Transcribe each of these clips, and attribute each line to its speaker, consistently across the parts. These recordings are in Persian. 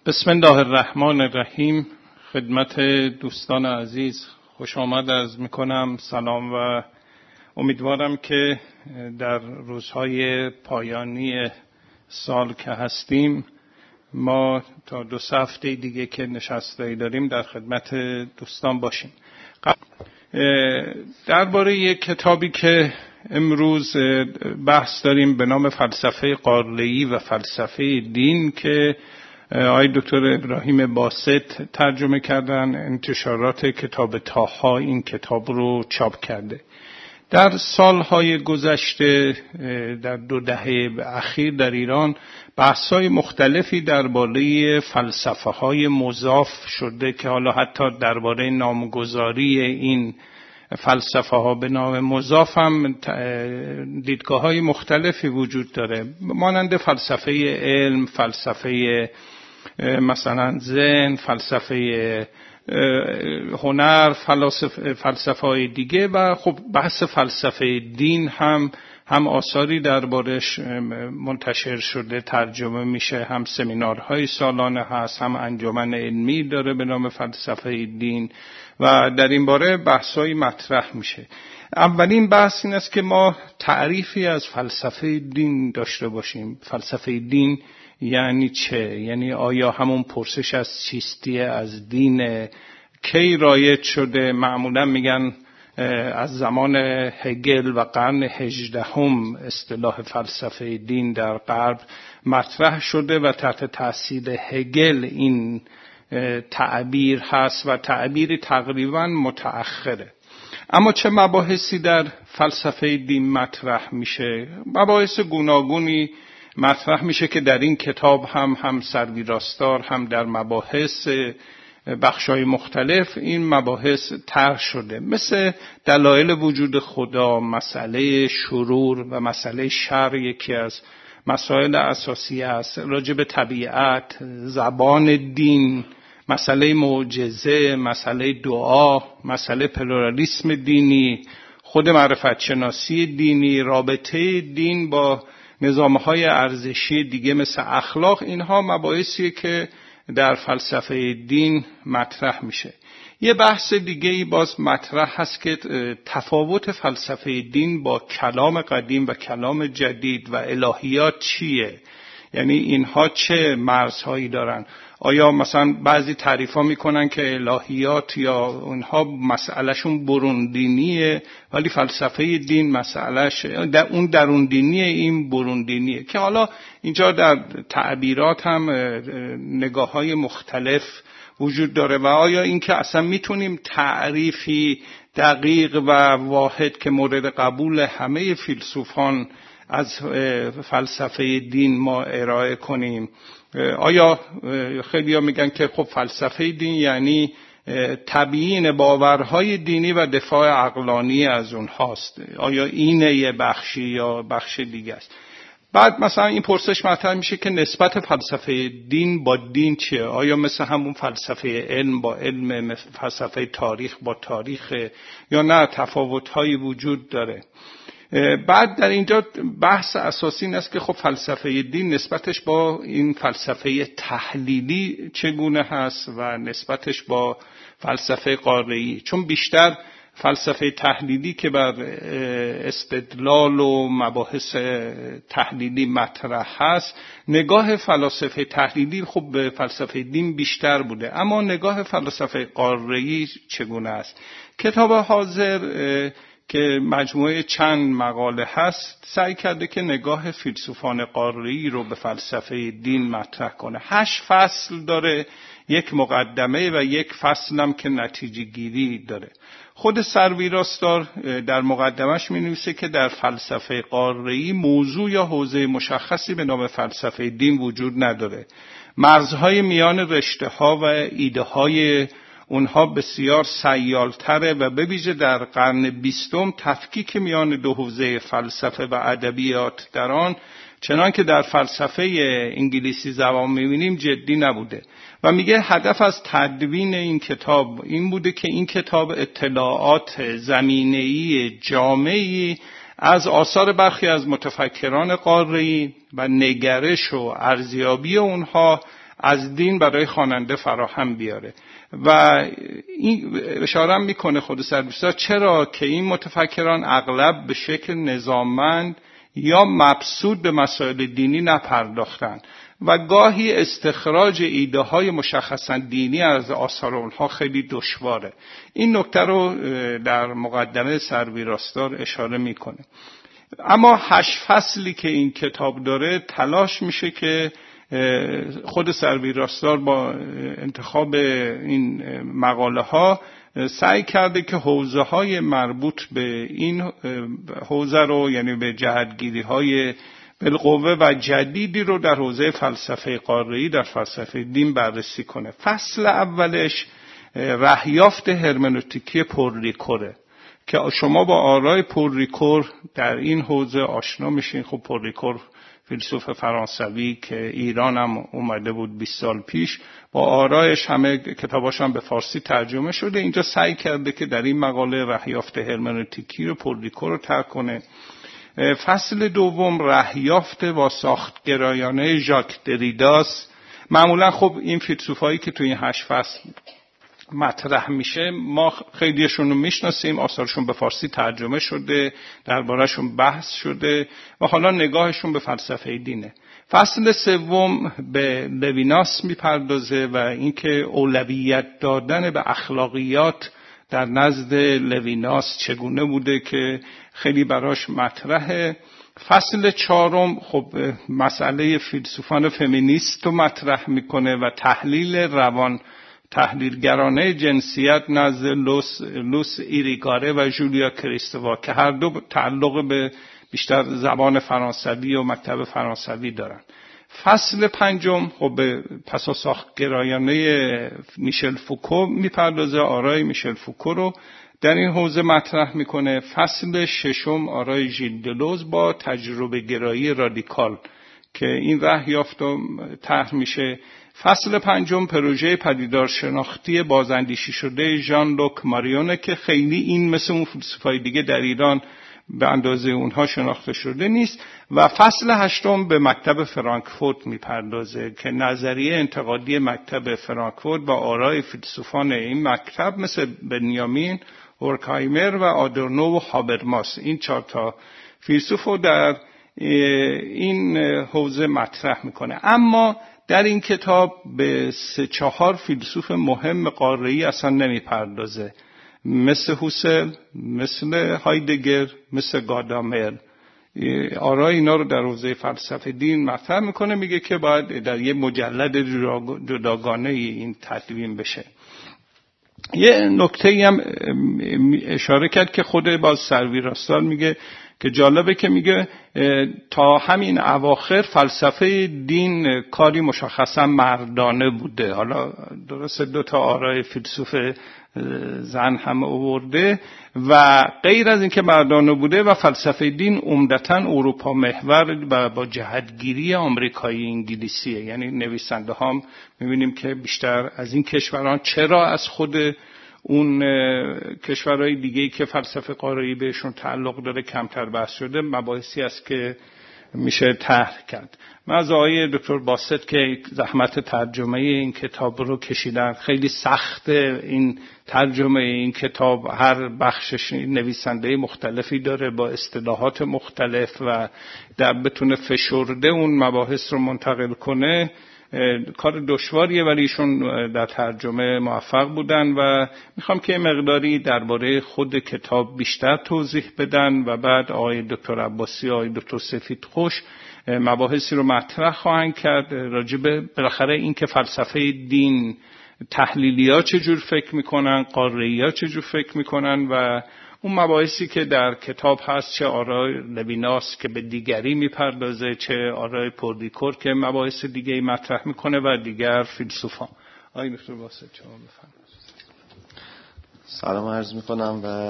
Speaker 1: بسم الله الرحمن الرحیم. خدمت دوستان عزیز خوش آمد عرض میکنم. سلام و امیدوارم که در روزهای پایانی سال که هستیم ما تا 2 هفته دیگه که نشسته‌ای داریم در خدمت دوستان باشیم. درباره یک کتابی که امروز بحث داریم به نام فلسفه قاره‌ای و فلسفه دین که آقای دکتر ابراهیم باسط ترجمه کردن، انتشارات کتاب طاها این کتاب رو چاپ کرده. در سالهای گذشته در 2 دهه اخیر در ایران بحث‌های مختلفی درباره فلسفه‌های مضاف شده که حالا حتی درباره نامگذاری این فلسفه‌ها به نام مضاف هم دیدگاه‌های مختلفی وجود داره، مانند فلسفه علم، فلسفه مثلا ذهن، فلسفه هنر، فلسفه‌های دیگه و خب بحث فلسفه دین هم آثاری دربارش منتشر شده، ترجمه میشه، هم سمینارهای سالانه هست، هم انجمن علمی داره به نام فلسفه دین و در این باره بحث‌های مطرح میشه. اولین بحث این است که ما تعریفی از فلسفه دین داشته باشیم. فلسفه دین یعنی چه؟ یعنی آیا همون پرسش از چیستی از دین کی رایج شده؟ معمولا میگن از زمان هگل و قرن 18 اصطلاح فلسفه دین در غرب مطرح شده و تحت تاثیر هگل این تعبیر هست و تعبیری تقریبا متأخره. اما چه مباحثی در فلسفه دین مطرح میشه؟ مباحث گوناگونی مطرح میشه که در این کتاب هم سرویراستار هم در مباحث بخشای مختلف این مباحث طرح شده، مثل دلایل وجود خدا، مسئله شرور و مسئله شر یکی از مسائل اساسی است، راجع به طبیعت، زبان دین، مسئله معجزه، مسئله دعا، مسئله پلورالیسم دینی، خود معرفت شناسی دینی، رابطه دین با نظام‌های ارزشی دیگه مثل اخلاق. اینها مباحثیه که در فلسفه دین مطرح میشه. یه بحث دیگه‌ای باز مطرح هست که تفاوت فلسفه دین با کلام قدیم و کلام جدید و الهیات چیه؟ یعنی اینها چه مرزهایی دارن؟ آیا مثلا بعضی تعریف‌ها میکنن که الهیات یا اونها مسئلهشون برون دینیه ولی فلسفه دین مسئلهش اون درون دینیه، این برون دینیه، که حالا اینجا در تعبیرات هم نگاه‌های مختلف وجود داره و آیا این که اصلا میتونیم تعریفی دقیق و واحد که مورد قبول همه فیلسوفان از فلسفه دین ما ارائه کنیم؟ آیا خیلی‌ها میگن که خب فلسفه دین یعنی تبیین باورهای دینی و دفاع عقلانی از اونهاست؟ آیا اینه یه بخشی یا بخش دیگه است؟ بعد مثلا این پرسش مطرح میشه که نسبت فلسفه دین با دین چیه؟ آیا مثل همون فلسفه علم با علم، فلسفه تاریخ با تاریخ، یا نه تفاوت‌هایی وجود داره؟ بعد در اینجا بحث اساسی این است که خب فلسفه دین نسبتش با این فلسفه تحلیلی چگونه هست و نسبتش با فلسفه قاره‌ای، چون بیشتر فلسفه تحلیلی که بر استدلال و مباحث تحلیلی مطرح هست، نگاه فلاسفه تحلیلی خب به فلسفه دین بیشتر بوده، اما نگاه فلسفه قاره‌ای چگونه است؟ کتاب حاضر که مجموعه چند مقاله هست سعی کرده که نگاه فیلسوفان قاره‌ای رو به فلسفه دین مطرح کنه. 8 فصل داره، 1 مقدمه و 1 فصل هم که نتیجه گیری داره. خود سرویراستار در مقدمش می-نویسه که در فلسفه قاره‌ای موضوع یا حوزه مشخصی به نام فلسفه دین وجود نداره. مرزهای میان رشته‌ها و ایده‌های اونها بسیار سیالتره و به ویژه در قرن 20 تفکیک میان 2 حوزه فلسفه و ادبیات در آن چنان که در فلسفه انگلیسی زبان می‌بینیم جدی نبوده و میگه هدف از تدوین این کتاب این بوده که این کتاب اطلاعات زمینه‌ای جامعی از آثار برخی از متفکران قاره‌ای و نگرش و ارزیابی اونها از دین برای خواننده فراهم بیاره. و این اشاره میکنه خود سرویسا چرا که این متفکران اغلب به شکل نظاممند یا مبسوط به مسائل دینی نپرداختن و گاهی استخراج ایده های مشخصا دینی از آثار اونها خیلی دشواره. این نکته رو در مقدمه سرویراستار اشاره میکنه. اما 8 فصلی که این کتاب داره تلاش میشه که خود سرویراستار با انتخاب این مقاله ها سعی کرده که حوزه های مربوط به این حوزه رو، یعنی به جهتگیری های بالقوه و جدیدی رو در حوزه فلسفه قاره‌ای، در فلسفه دین بررسی کنه. فصل اولش رهیافت هرمنوتیکی پول ریکوره که شما با آرای پول ریکور در این حوزه آشنا میشین. خب پول ریکور فیلسوف فرانسوی که ایران هم اومده بود 20 سال پیش، با آرایش همه کتاباش هم به فارسی ترجمه شده. اینجا سعی کرده که در این مقاله رهیافت هرمنوتیکی رو پول ریکور رو ترک کنه. فصل دوم رهیافت و ساختگرایانه ژاک دریداست. معمولا خب این فیلسوفایی که تو این 8 فصل مطرح میشه ما خیلیشون رو میشناسیم، آثارشون به فارسی ترجمه شده، دربارهشون بحث شده و حالا نگاهشون به فلسفه دینه. فصل سوم به لویناس میپردازه و اینکه اولویت دادن به اخلاقیات در نزد لویناس چگونه بوده که خیلی براش مطرحه. فصل چهارم خب مسئله فیلسوفان فمینیست رو مطرح میکنه و تحلیلگرانه جنسیت نزد لوس ایریگاره و جولیا کریستوا که هر دو تعلق به بیشتر زبان فرانسوی و مکتب فرانسوی دارن. فصل پنجم خب به پساساختگرایانه میشل فوکو میپردازه، آرای میشل فوکو رو در این حوزه مطرح میکنه. فصل ششم آرای ژیل دلوز با تجربه گرایی رادیکال که این رهیافت طرح میشه. فصل پنجم پروژه پدیدار شناختی بازاندیشی شده ژان لوک ماریونه که خیلی این مثل اون فلسفه‌های دیگه در ایران به اندازه اونها شناخته شده نیست. و فصل هشتم به مکتب فرانکفورت میپردازه که نظریه انتقادی مکتب فرانکفورت و آرای فیلسوفان این مکتب مثل بنیامین هورکهایمر و آدورنو و هابرماس، این 4 تا فیلسوف رو در این حوزه مطرح میکنه. اما در این کتاب به 3-4 فیلسوف مهم قاره‌ای اصلا نمیپردازه، مثل هوسل، مثل هایدگر، مثل گادامر. آرای اینا رو در حوزه فلسفه دین مطرح میکنه، میگه که باید در یه مجلد جداگانه این تدوین بشه. یه نکته‌ای هم اشاره کرد که خود باز سرویراستار میگه که جالبه که میگه تا همین اواخر فلسفه دین کاری مشخصا مردانه بوده. حالا درسته 2 تا آرای فیلسوف زن هم آورده و غیر از اینکه مردانه بوده و فلسفه دین عمدتاً اروپا محور و با جهتگیری آمریکایی انگلیسیه. یعنی نویسنده هم میبینیم که بیشتر از این کشوران چرا از خود اون کشورهای دیگه‌ای که فلسفه قاره‌ای بهشون تعلق داره کمتر بحث شده، مباحثی است که میشه طرح کرد. من از آقای دکتر باست که زحمت ترجمه این کتاب رو کشیدن، خیلی سخت این ترجمه این کتاب، هر بخشش نویسنده مختلفی داره با اصطلاحات مختلف و در بتونه فشرده اون مباحث رو منتقل کنه، کار دشواریه، ولی ایشون در ترجمه موفق بودن و میخوام که مقداری درباره خود کتاب بیشتر توضیح بدن و بعد آقای دکتر عباسی و آقای دکتر سفیدخوش مباحثی رو مطرح خواهند کرد راجع به بالاخره این که فلسفه دین تحلیلی‌ها چجور فکر میکنن، قاره‌ای‌ها چجور فکر میکنن و اون مباحثی که در کتاب هست، چه آرای لویناس که به دیگری میپردازه، چه آرای پول ریکور که مباحث دیگه‌ای مطرح میکنه و دیگر فیلسوفان. آقای دکتر واسط شما بفرمایید.
Speaker 2: سلام عرض میکنم و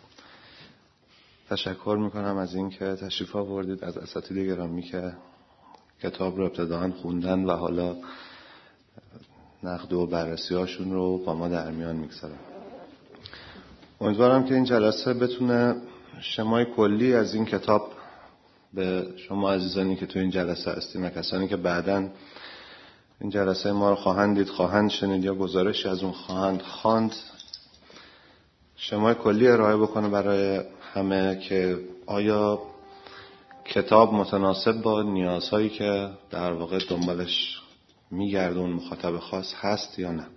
Speaker 2: تشکر میکنم از اینکه تشریف آوردید، از اساتید گرامی که کتاب رو ابتداً خوندن و حالا نقد و بررسی هاشون رو با ما در میان میگذارن. امیدوارم که این جلسه بتونه شمای کلی از این کتاب به شما عزیزانی که تو این جلسه هستیم و کسانی که بعداً این جلسه ما رو خواهند دید، خواهند شنید یا گزارشی از اون خواهند خواند، شمای کلی ارائه بکنه برای همه که آیا کتاب متناسب با نیازهایی که در واقع دنبالش میگردون مخاطب خاص هست یا نه.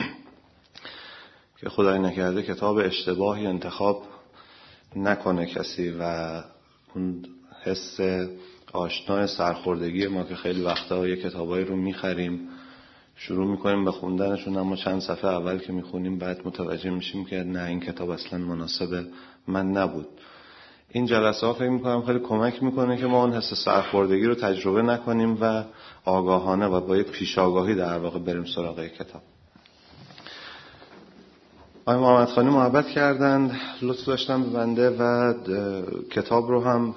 Speaker 2: که خدای نکرده کتاب اشتباهی انتخاب نکنه کسی و اون حس آشنای سرخوردگی ما که خیلی وقتا یه کتابایی رو میخریم شروع میکنیم به خوندنشون، اما چند صفحه اول که میخونیم بعد متوجه میشیم که نه، این کتاب اصلا مناسب من نبود. این جلسه ها فکر میکنم خیلی کمک میکنه که ما اون حس سرخوردگی رو تجربه نکنیم و آگاهانه و با یک پیش آگاهی در واقع بریم سراغ کتاب. آقای محمد خانی محبت کردند، لطف داشتن به بنده و کتاب رو هم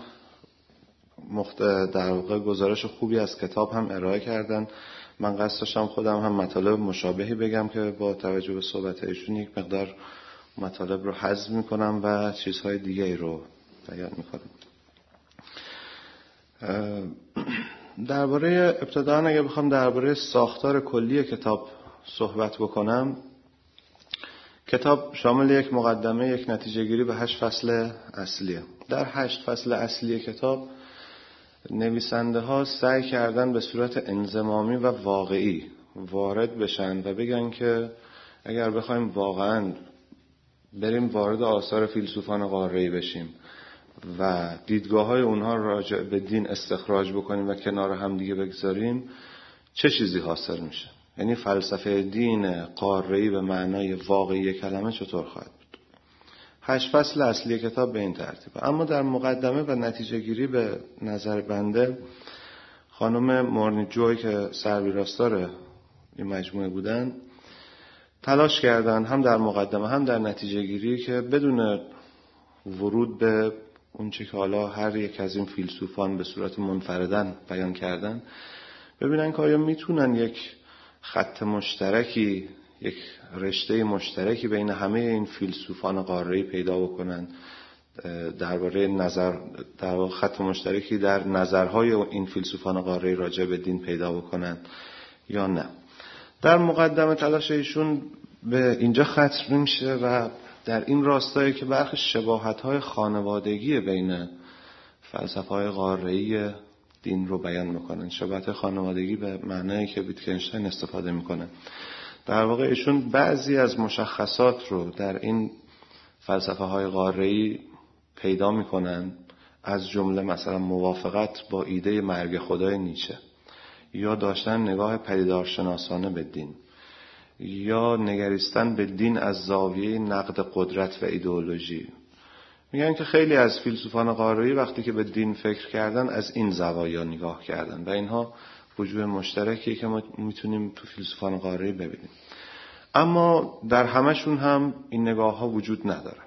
Speaker 2: در واقع گزارش خوبی از کتاب هم ارائه کردن. من قصد داشتم خودم هم مطالب مشابهی بگم که با توجه به صحبت ایشون یک مقدار مطالب رو حذف میکنم و چیزهای دیگه رو بیان میکنم. درباره ابتداً اگه بخوام درباره ساختار کلی کتاب صحبت بکنم، کتاب شامل یک مقدمه، یک نتیجه گیری به 8 فصل اصلیه. در 8 فصل اصلی کتاب نویسنده ها سعی کردن به صورت انضمامی و واقعی وارد بشن و بگن که اگر بخوایم واقعاً بریم وارد آثار فیلسوفان قاره‌ای بشیم و دیدگاه‌های اونها راجع به دین استخراج بکنیم و کنار هم دیگه بگذاریم، چه چیزی حاصل میشه؟ یعنی فلسفه دین قاره‌ای به معنای واقعی کلمه چطور خواهد بود؟ 8 فصل اصلی کتاب به این ترتیبه. اما در مقدمه و نتیجه گیری به نظر بنده خانم مورنی جوی که سرویراستار این مجموعه بودن تلاش کردن هم در مقدمه هم در نتیجه گیری که بدون ورود به اون چه که حالا هر یک از این فیلسوفان به صورت منفردن بیان کردن، ببینن که آیا میتونن یک خط مشترکی، یک رشته مشترکی بین همه این فیلسوفان قاره‌ای پیدا بکنن، درباره در خط مشترکی در نظرهای این فیلسوفان قاره‌ای راجع به دین پیدا بکنن یا نه. در مقدمه تلاش ایشون به اینجا ختم میشه و در این راستایی که برخی شباهت‌های خانوادگی بین فلسفه‌های قاره‌ای دین رو بیان میکنن. شباهت خانوادگی به معنایی که ویتگنشتاین استفاده میکنه. در واقع ایشون بعضی از مشخصات رو در این فلسفه‌های قاره‌ای پیدا میکنن، از جمله مثلا موافقت با ایده مرگ خدای نیچه، یا داشتن نگاه پدیدارشناسانه به دین، یا نگریستن به دین از زاویه نقد قدرت و ایدئولوژی. میگن که خیلی از فیلسوفان قاره‌ای وقتی که به دین فکر کردن از این زوایا نگاه کردن و اینها وجوه مشترکی که ما میتونیم تو فیلسوفان قاره‌ای ببینیم. اما در همشون هم این نگاه ها وجود نداره.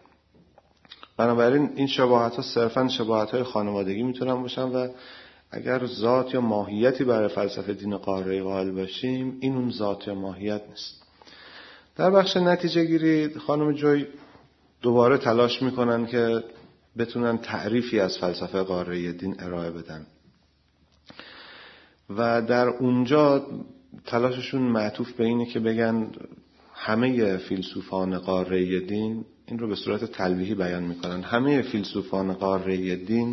Speaker 2: بنابراین این شباهت ها صرفاً شباهت های خانوادگی میتونن باشن و اگر ذات یا ماهیتی برای فلسفه دین قاره‌ای قائل باشیم، این اون ذات یا ماهیت نیست. در بخش نتیجه گیری خانم جوی دوباره تلاش میکنن که بتونن تعریفی از فلسفه قاره‌ای دین ارائه بدن و در اونجا تلاششون معطوف به اینه که بگن همه فیلسوفان قاره‌ای دین، این رو به صورت تلویحی بیان میکنن، همه فیلسوفان قاره‌ای دین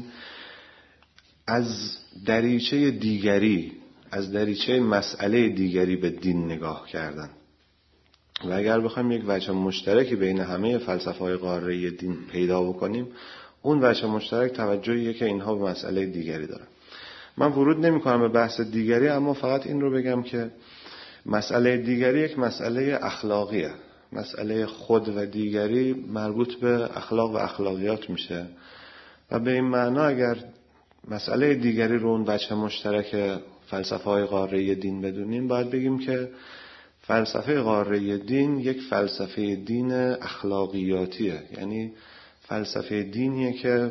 Speaker 2: از دریچه دیگری، از دریچه مسئله دیگری به دین نگاه کردن و اگر بخوایم یک وجه مشترکی بین همه فلسفه‌های قاره‌ای دین پیدا بکنیم، اون وجه مشترک توجهیه که اینها به مسئله دیگری دارن. من ورود نمی‌کنم به بحث دیگری، اما فقط این رو بگم که مسئله دیگری یک مسئله اخلاقیه. مسئله خود و دیگری مربوط به اخلاق و اخلاقیات میشه و به این معنا اگر مسئله دیگری رو اون وجه مشترک فلسفه‌های قاره‌ای دین بدونیم، باید بگیم که فلسفه قاره‌ای دین یک فلسفه دین اخلاقیاتیه. یعنی فلسفه دینیه که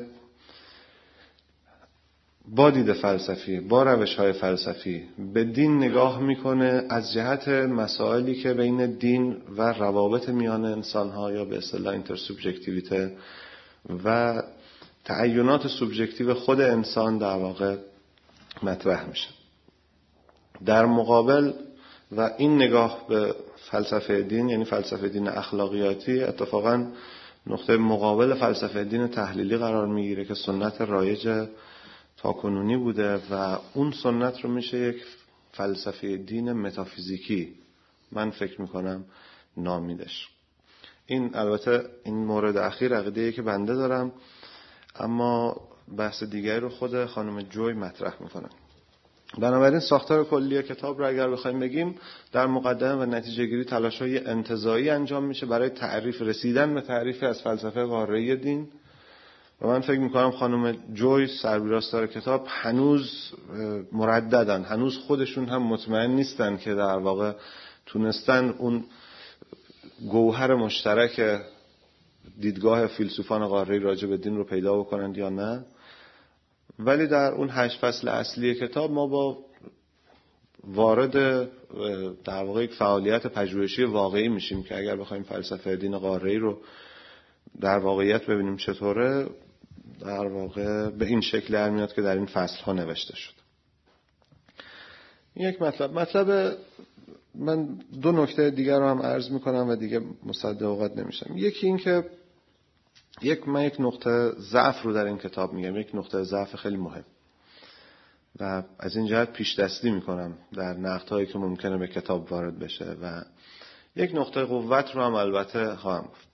Speaker 2: با دید فلسفی، با روش‌های فلسفی به دین نگاه میکنه از جهت مسائلی که بین دین و روابط میان انسان‌ها یا به اصطلاح اینترسوبژکتیویته و تعینات سوبژکتیو خود انسان در واقع مطرح میشه. در مقابل و این نگاه به فلسفه دین، یعنی فلسفه دین اخلاقیاتی، اتفاقاً نقطه مقابل فلسفه دین تحلیلی قرار میگیره که سنت رایج تاکنونی بوده و اون سنت رو میشه یک فلسفه دین متافیزیکی من فکر میکنم نامیدش. این البته این مورد اخیر عقیده‌ای که بنده دارم، اما بحث دیگری رو خود خانم جوی مطرح میکنن. بنابراین ساختار کلی کتاب رو اگر بخوایم بگیم، در مقدمه و نتیجه گیری تلاش‌های انتزاعی انجام میشه برای رسیدن به تعریفی از فلسفه قاره‌ای دین. و من فکر میکنم خانم جوی سربیراستار کتاب هنوز مرددن، هنوز خودشون هم مطمئن نیستن که در واقع تونستن اون گوهر مشترک دیدگاه فیلسوفان قاره‌ای راجع به دین رو پیدا بکنن یا نه. ولی در اون 8 فصل اصلی کتاب ما با وارد در واقع یک فعالیت پژوهشی واقعی میشیم که اگر بخوایم فلسفه دین قاره‌ای رو در واقعیت ببینیم چطوره، در واقع به این شکل در میاد که در این فصل ها نوشته شد. یک مطلب من 2 نکته دیگر رو هم عرض میکنم و دیگه مصدق اوقات نمیشم. یکی این که من یک نقطه ضعف رو در این کتاب میگم، یک نقطه ضعف خیلی مهم و از این جهت پیش دستی میکنم در نقدهایی که ممکنه به کتاب وارد بشه و یک نقطه قوت رو هم البته خواهم گفت.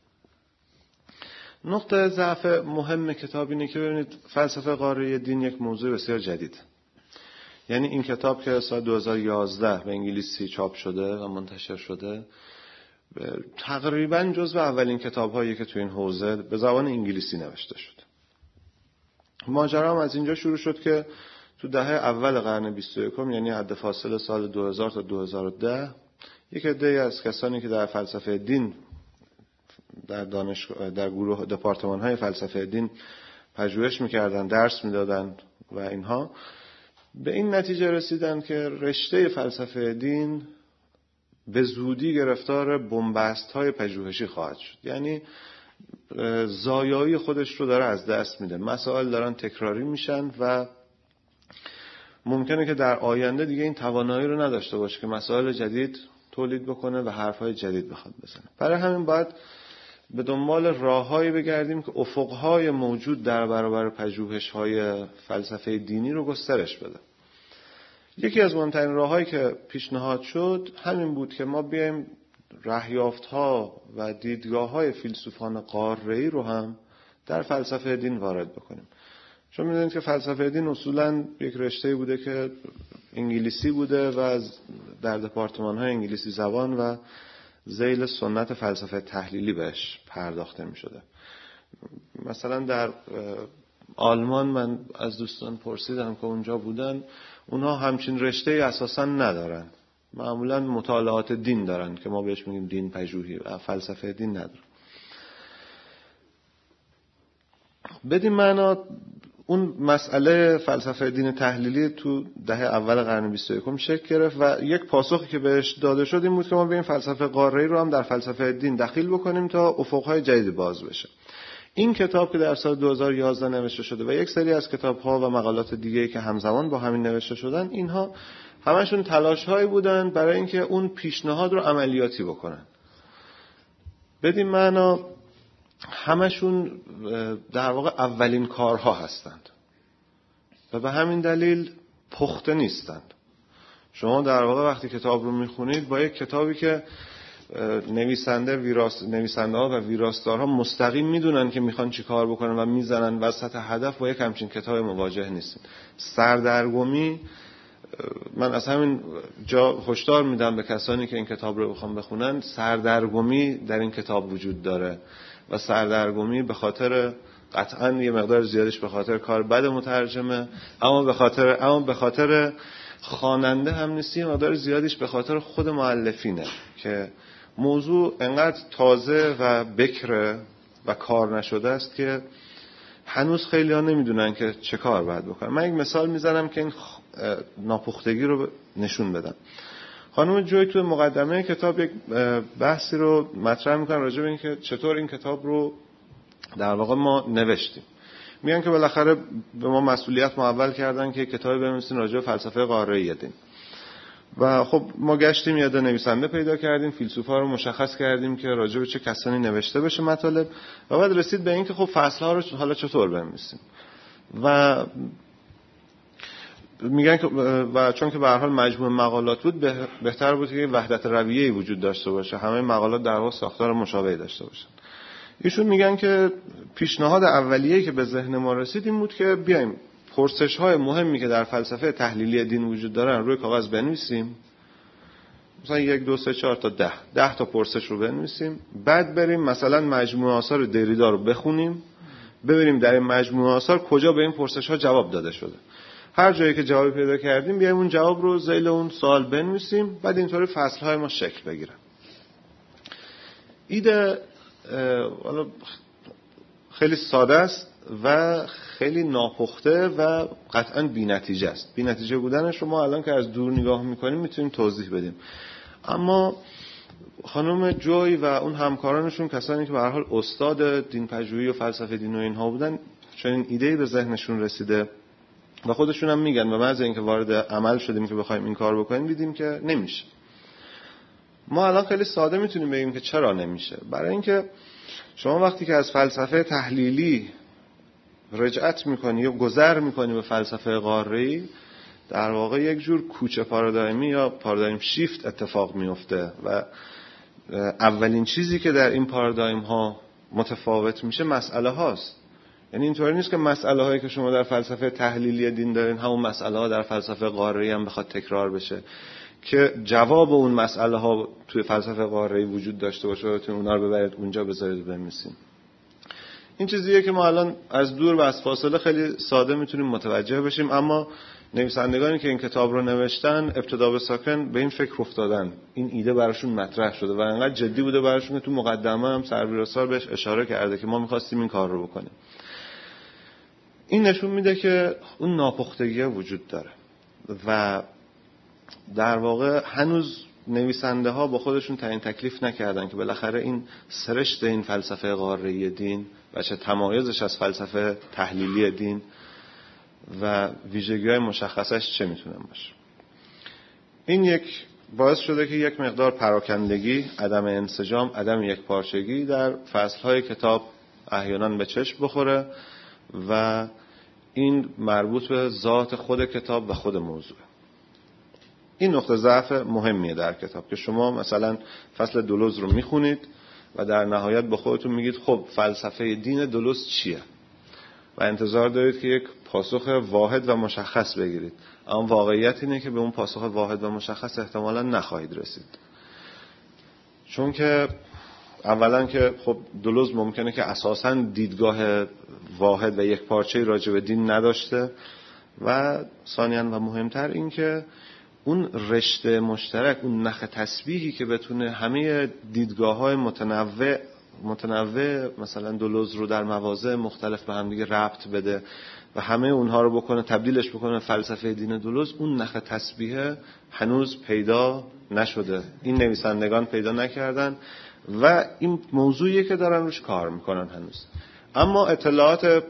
Speaker 2: نقطه ضعف مهم کتاب اینه که ببینید فلسفه قاره‌ای دین یک موضوع بسیار جدید. یعنی این کتاب که سال 2011 به انگلیسی چاپ شده و منتشر شده، تقریباً جزو اولین کتاب‌هایی که تو این حوزه به زبان انگلیسی نوشته شد. ماجرا هم از اینجا شروع شد که تو دهه اول قرن 21 یعنی حد فاصله سال 2000 تا 2010 یک عده‌ای از کسانی که در فلسفه دین در گروه دپارتمان‌های فلسفه دین پژوهش می‌کردن، درس می‌دادن و اینها به این نتیجه رسیدن که رشته فلسفه دین به زودی گرفتار بن‌بست‌های پژوهشی خواهد شد. یعنی زایایی خودش رو داره از دست میده، مسائل دارن تکراری میشن و ممکنه که در آینده دیگه این توانایی رو نداشته باشه که مسائل جدید تولید بکنه و حرفهای جدید بخواد بزنه. برای همین باید به دنبال راههایی بگردیم که افقهای موجود در برابر پژوهش‌های فلسفه دینی رو گسترش بده. یکی از مهمترین راههایی که پیشنهاد شد همین بود که ما بیایم رهیافت‌ها و دیدگاه‌های فیلسوفان قاره‌ای رو هم در فلسفه دین وارد بکنیم. چون می‌دونید که فلسفه دین اصولاً یک رشته‌ای بوده که انگلیسی بوده و در دپارتمان‌های انگلیسی زبان و ذیل سنت فلسفه تحلیلی بهش پرداخته می‌شده. مثلا در آلمان من از دوستان پرسیدم که اونجا بودن، اونها همچین رشته‌ای اساساً ندارن. معمولاً مطالعات دین دارن که ما بهش میگیم دین پژوهی و فلسفه دین ندارن. بدین معنا اون مسئله فلسفه دین تحلیلی تو دهه اول قرن 21 شکل گرفت و یک پاسخی که بهش داده شد این بود که ما بیایم فلسفه قاره‌ای رو هم در فلسفه دین دخیل بکنیم تا افق‌های جدیدی باز بشه. این کتاب که در سال 2011 نوشته شده و یک سری از کتاب‌ها و مقالات دیگه‌ای که همزمان با همین نوشته شدن، اینها همشون تلاش‌هایی بودن برای اینکه اون پیشنهاد رو عملیاتی بکنن. بدین معنا همشون در واقع اولین کارها هستند و به همین دلیل پخته نیستند. شما در واقع وقتی کتاب رو میخونید با یک کتابی که نویسنده ها و ویراستارها مستقیم میدونن که میخوان چی کار بکنن و میزنن وسط هدف، با یک همچین کتاب مواجه نیستین. سردرگمی، من از همین جا هشدار میدم به کسانی که این کتاب رو بخوام بخونن، سردرگمی در این کتاب وجود داره و سردرگمی به خاطر قطعاً یه مقدار زیادش به خاطر کار بد مترجمه، اما به خاطر خواننده هم نیست، یه مقدار زیادش به خاطر خود مؤلفینه که موضوع انقدر تازه و بکره و کار نشده است که هنوز خیلی ها نمیدونن که چه کار باید بکنن. من یک مثال میزنم که این ناپختگی رو نشون بدم. خانم جوی تو مقدمه کتاب یک بحثی رو مطرح میکنن راجع به این که چطور این کتاب رو در واقع ما نوشتیم. میگن که بالاخره به ما مسئولیت محول کردن که کتابی بنویسیم راجع به فلسفه قاره‌ای دین. و خب ما گشتیم یه نویسنده پیدا کردیم، فیلسوفا رو مشخص کردیم که راجع به چه کسانی نوشته بشه مطالب، و بعد رسید به این که خب فصل‌ها رو حالا چطور بنویسیم. و میگن که و چون که به هر حال مجموع مقالات بود بهتر بود که وحدت رویه‌ای وجود داشته باشه، همه مقالات در واقع ساختار مشابهی داشته باشن. ایشون میگن که پیشنهاد اولیه‌ای که به ذهن ما رسید این بود که بیایم پرسش‌های مهمی که در فلسفه تحلیلی دین وجود دارن روی کاغذ بنویسیم، مثلا 1 2 3 4 تا 10 تا پرسش رو بنویسیم، بعد بریم مثلا مجموعه آثار دریدا رو بخونیم، ببینیم در این مجموعه آثار کجا به این پرسش‌ها جواب داده شده. هر جایی که جوابی پیدا کردیم بیایم اون جواب رو ذیل اون سوال بنویسیم، بعد اینطوری فصل‌های ما شکل بگیره. ایده خیلی ساده است و خیلی ناپخته و قطعاً بی‌نتیجه است. بی‌نتیجه بودنش رو ما الان که از دور نگاه می‌کنیم میتونیم توضیح بدیم. اما خانم جوی و اون همکارانشون، کسانی که به هر حال استاد دین‌پژوهی و فلسفه دین و اینها بودن، چنین ایده‌ای به ذهنشون رسیده و خودشون هم میگن و بعد از اینکه وارد عمل شدیم که بخوایم این کار بکنیم دیدیم که نمیشه. ما الان خیلی ساده میتونیم بگیم که چرا نمیشه. برای اینکه شما وقتی که از فلسفه تحلیلی رجعت میکنی یا گذر میکنی به فلسفه قاره‌ای، در واقع یک جور کوچه پارادایمی یا پارادایم شیفت اتفاق میفته و اولین چیزی که در این پارادایم ها متفاوت میشه مسئله هاست. یعنی اینطوری نیست که مسئله هایی که شما در فلسفه تحلیلی دین دارین همون مسئله ها در فلسفه قاره‌ای هم بخواد تکرار بشه، که جواب اون مسئله ها توی فلسفه قاره‌ای وجود داشته باشه و تو اونا رو ببرید اونجا بذارید و بنویسین. این چیزیه که ما الان از دور و از فاصله خیلی ساده میتونیم متوجه بشیم، اما نویسندگانی که این کتاب رو نوشتن ابتدا به ساکن به این فکر افتادن، این ایده براشون مطرح شده و انقدر جدی بوده براشون که تو مقدمه هم سربیرسار بهش اشاره کرده که ما می‌خواستیم این کار رو بکنیم. این نشون میده که اون ناپختگی وجود داره و در واقع هنوز نویسنده ها با خودشون تعیین تکلیف نکردن که بالاخره این سرشت این فلسفه قاره‌ای دین و چه تمایزش از فلسفه تحلیلی دین و ویژگی‌های مشخصش چه میتونه باشه. این یک باعث شده که یک مقدار پراکندگی، عدم انسجام، عدم یکپارچگی در فصل‌های کتاب احیانا به چشم بخوره و این مربوط به ذات خود کتاب و خود موضوع. این نقطه ضعف مهمیه در کتاب که شما مثلا فصل دولوز رو میخونید و در نهایت با خودتون میگید خب فلسفه دین دولوز چیه و انتظار دارید که یک پاسخ واحد و مشخص بگیرید، اما واقعیت اینه که به اون پاسخ واحد و مشخص احتمالاً نخواهید رسید، چون که اولا که خب دولوز ممکنه که اساساً دیدگاه واحد و یک پارچه‌ای راجع به دین نداشته و ثانیاً و مهمتر این که اون رشته مشترک، اون نخ تسبیحی که بتونه همه دیدگاه‌های متنوع مثلا دولوز رو در مواضع مختلف به هم دیگه ربط بده و همه اونها رو بکنه تبدیلش بکنه فلسفه دین دولوز، اون نخ تسبیح هنوز پیدا نشده، این نویسندگان پیدا نکردن و این موضوعیه که دارن روش کار میکنن هنوز. اما اطلاعات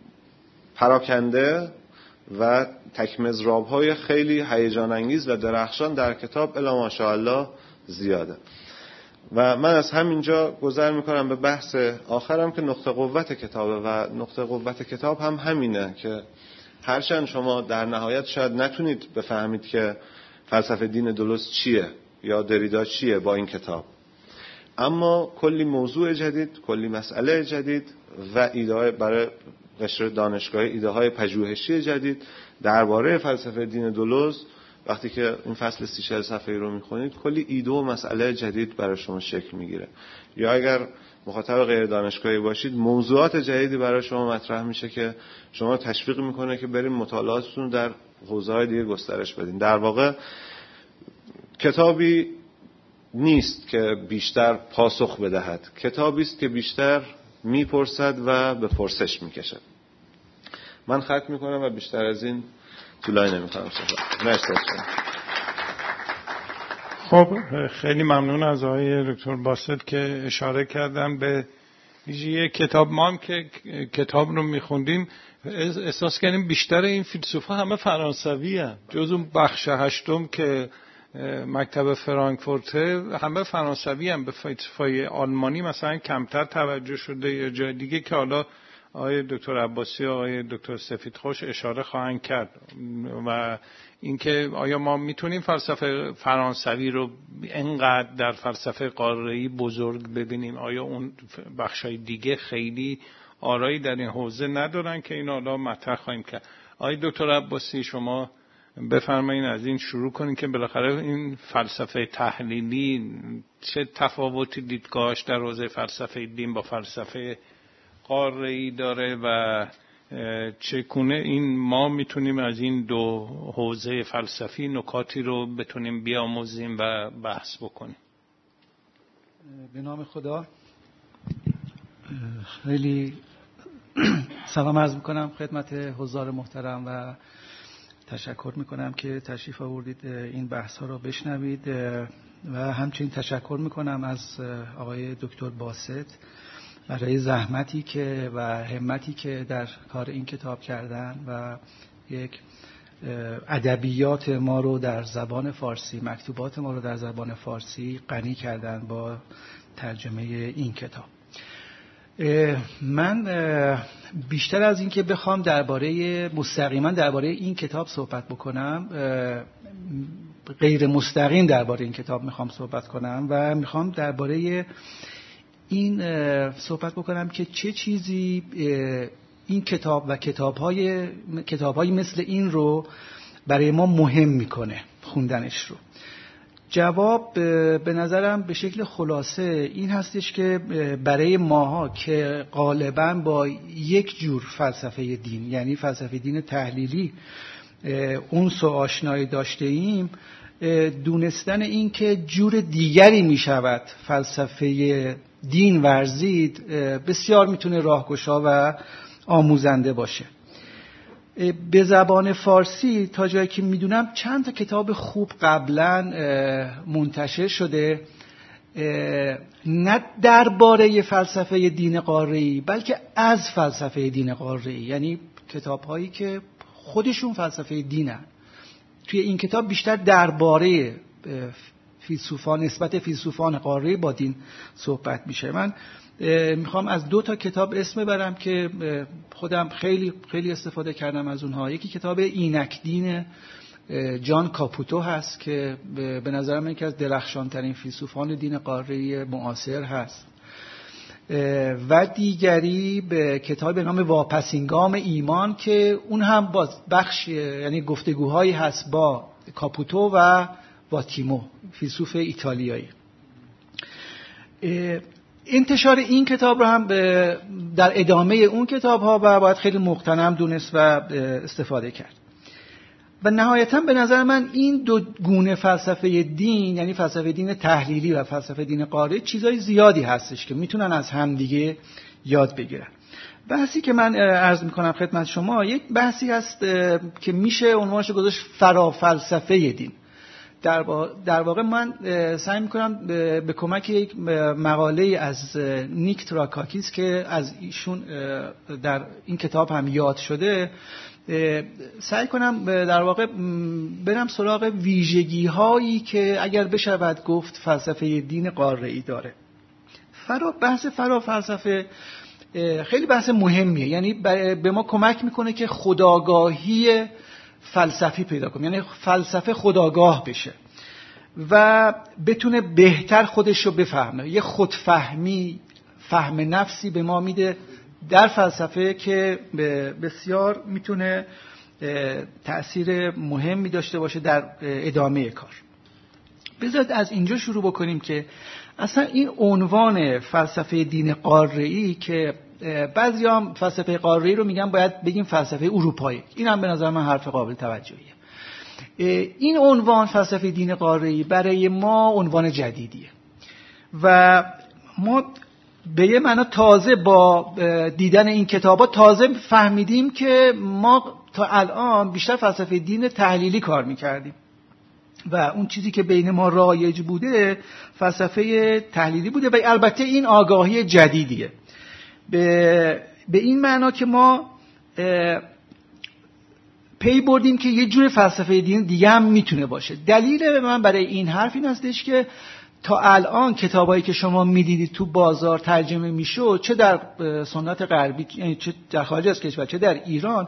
Speaker 2: پراکنده و تکمزراب‌های خیلی هیجان انگیز و درخشان در کتاب الا ماشاءالله زیاده و من از همینجا گذر میکنم به بحث آخرم که نقطه قوت کتابه و نقطه قوت کتاب هم همینه که هرچند شما در نهایت شاید نتونید بفهمید که فلسفه دین دولوز چیه یا دریدا چیه با این کتاب، اما کلی موضوع جدید، کلی مسئله جدید و ایده برای قشر دانشگاهی، ایده های پژوهشی جدید درباره فلسفه دین دولوز وقتی که این فصل 30 صفحه‌ای رو میخونید کلی ایده و مسئله جدید برای شما شکل میگیره، یا اگر مخاطب غیر دانشگاهی باشید موضوعات جدیدی برای شما مطرح میشه که شما تشویق میکنه که بریم مطالعاتتون در حوزه‌های دیگه گسترش بدین. در واقع کتابی نیست که بیشتر پاسخ بدهد، کتابی است که بیشتر میپرسد و به پرسش میکشد. من ختم میکنم و بیشتر از این طولانی نمیکنم. مرسی.
Speaker 1: خب خیلی ممنون از آقای دکتر باسط که اشاره کردن به ویژگی کتاب. ما هم که کتاب رو میخوندیم احساس کردیم بیشتر این فیلسوفا همه فرانسوی هستند، جز اون بخش هشتم که مکتب فرانکفورت همه فرانسوی هم، به فلسفه آلمانی مثلا کمتر توجه شده یا جای دیگه که حالا آقای دکتر عباسی و آقای دکتر سفیدخوش اشاره خواهند کرد. و اینکه آیا ما میتونیم فلسفه فرانسوی رو اینقدر در فلسفه قاره‌ای بزرگ ببینیم؟ آیا اون بخشای دیگه خیلی آرایی در این حوزه ندارن که این حالا مطرح خواهیم کرد؟ آقای دکتر عباسی شما بفرمایید از این شروع کنید که بالاخره این فلسفه تحلیلی چه تفاوتی دیدگاهش در حوزه فلسفه دین با فلسفه قاره‌ای داره و چگونه این ما میتونیم از این دو حوزه فلسفی نکاتی رو بتونیم بیاموزیم و بحث بکنیم.
Speaker 3: به نام خدا. خیلی سلام عرض میکنم خدمت حضار محترم و تشکر میکنم که تشریف آوردید این بحث ها رو بشنوید و همچنین تشکر میکنم از آقای دکتر باست برای زحمتی که و همتی که در کار این کتاب کردن و یک ادبیات ما رو در زبان فارسی، مکتوبات ما رو در زبان فارسی غنی کردن با ترجمه این کتاب. من بیشتر از این که بخوام مستقیما درباره این کتاب صحبت بکنم، غیر مستقیم درباره این کتاب میخوام صحبت کنم و میخوام درباره این صحبت بکنم که چه چیزی این کتاب و کتاب‌های مثل این رو برای ما مهم میکنه خوندنش رو. جواب به نظرم به شکل خلاصه این هستش که برای ماها که غالباً با یک جور فلسفه دین، یعنی فلسفه دین تحلیلی اونس و آشنایی داشته ایم، دونستن این که جور دیگری می شود فلسفه دین ورزید بسیار میتونه راهگشا و آموزنده باشه. به زبان فارسی تا جایی که میدونم چند تا کتاب خوب قبلا منتشر شده، نه درباره فلسفه دین قاره‌ای بلکه از فلسفه دین قاره‌ای، یعنی کتاب‌هایی که خودشون فلسفه دینن. توی این کتاب بیشتر درباره فیلسوفان، نسبت فیلسوفان قاره‌ای با دین صحبت میشه. من میخوام از 2 تا کتاب اسم برم که خودم خیلی خیلی استفاده کردم از اونها. یکی کتاب اینک دین جان کاپوتو هست که به نظرم یکی از درخشانترین فیلسوفان دین قاره‌ای معاصر هست، و دیگری به کتاب به نام واپسینگام ایمان که اون هم با بخش، یعنی گفتگوهایی هست با کاپوتو و با تیمو، فیلسوف ایتالیایی. انتشار این کتاب رو هم در ادامه اون کتاب ها و باید خیلی مغتنم دونست و استفاده کرد. و نهایتاً به نظر من این دو گونه فلسفه دین، یعنی فلسفه دین تحلیلی و فلسفه دین قاره‌ای، چیزای زیادی هستش که میتونن از همدیگه یاد بگیرن. بحثی که من عرض میکنم خدمت شما یک بحثی هست که میشه عنوانش گذاشت فرافلسفه دین. در واقع من سعی میکنم به کمک یک مقاله از نیک تراکاکیس که از ایشون در این کتاب هم یاد شده سعی کنم در واقع برم سراغ ویژگی هایی که اگر بشود گفت فلسفه دین قاره‌ای داره. بحث فرافلسفه خیلی بحث مهمیه، یعنی به ما کمک میکنه که خودآگاهی فلسفی پیدا کنیم، یعنی فلسفه خودآگاه بشه و بتونه بهتر خودش رو بفهمه. یه خودفهمی، فهم نفسی به ما میده در فلسفه که بسیار میتونه تأثیر مهمی داشته باشه در ادامه کار. بذارید از اینجا شروع بکنیم که اصلا این عنوان فلسفه دین قاره‌ای که بعضی هم فلسفه قاره‌ای رو میگن باید بگیم فلسفه اروپایی، این هم به نظر من حرف قابل توجهیه. این عنوان فلسفه دین قاره‌ای برای ما عنوان جدیدیه و ما به یه معنا تازه با دیدن این کتابا تازه فهمیدیم که ما تا الان بیشتر فلسفه دین تحلیلی کار میکردیم و اون چیزی که بین ما رایج بوده فلسفه تحلیلی بوده و البته این آگاهی جدیدیه به این معنا که ما پی بردیم که یه جور فلسفه دین دیگه هم میتونه باشه. دلیل من برای این حرف این هستش که تا الان کتابایی که شما میدیدید تو بازار ترجمه میشد، چه در سنت غربی، یعنی چه در خارج از کشور چه در ایران،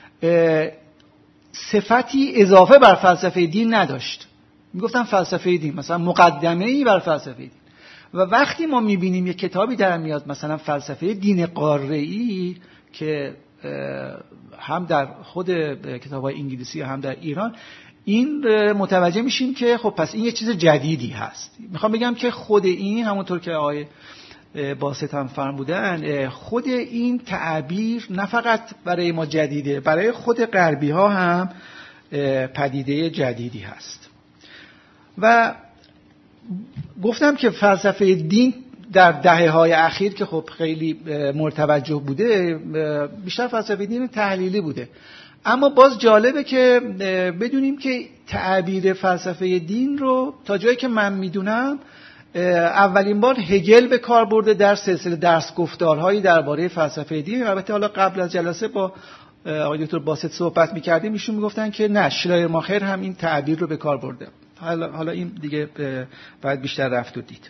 Speaker 3: صفتی اضافه بر فلسفه دین نداشت. میگفتن فلسفه دین، مثلا مقدمه‌ای بر فلسفه دین. و وقتی ما میبینیم یک کتابی در میاد مثلا فلسفه دین قاره‌ای که هم در خود کتاب‌های انگلیسی هم در ایران، این متوجه میشیم که خب پس این یه چیز جدیدی هست. میخوام بگم که خود این، همونطور که آقای باسط هم فرمودن، خود این تعبیر نه فقط برای ما جدیده، برای خود غربی ها هم پدیده جدیدی هست. و گفتم که فلسفه دین در دهه‌های اخیر که خب خیلی مورد توجه بوده، بیشتر فلسفه دین تحلیلی بوده. اما باز جالبه که بدونیم که تعبیر فلسفه دین رو تا جایی که من میدونم اولین بار هگل به کار برده در سلسله درس گفتارهایی درباره فلسفه دین. البته حالا قبل از جلسه با آقای دکتر باسط صحبت می‌کردیم، ایشون میگفتن که نه، شلایرماخر هم این تعبیر رو به کار برده. حالا این دیگه باید بیشتر رفت و دید.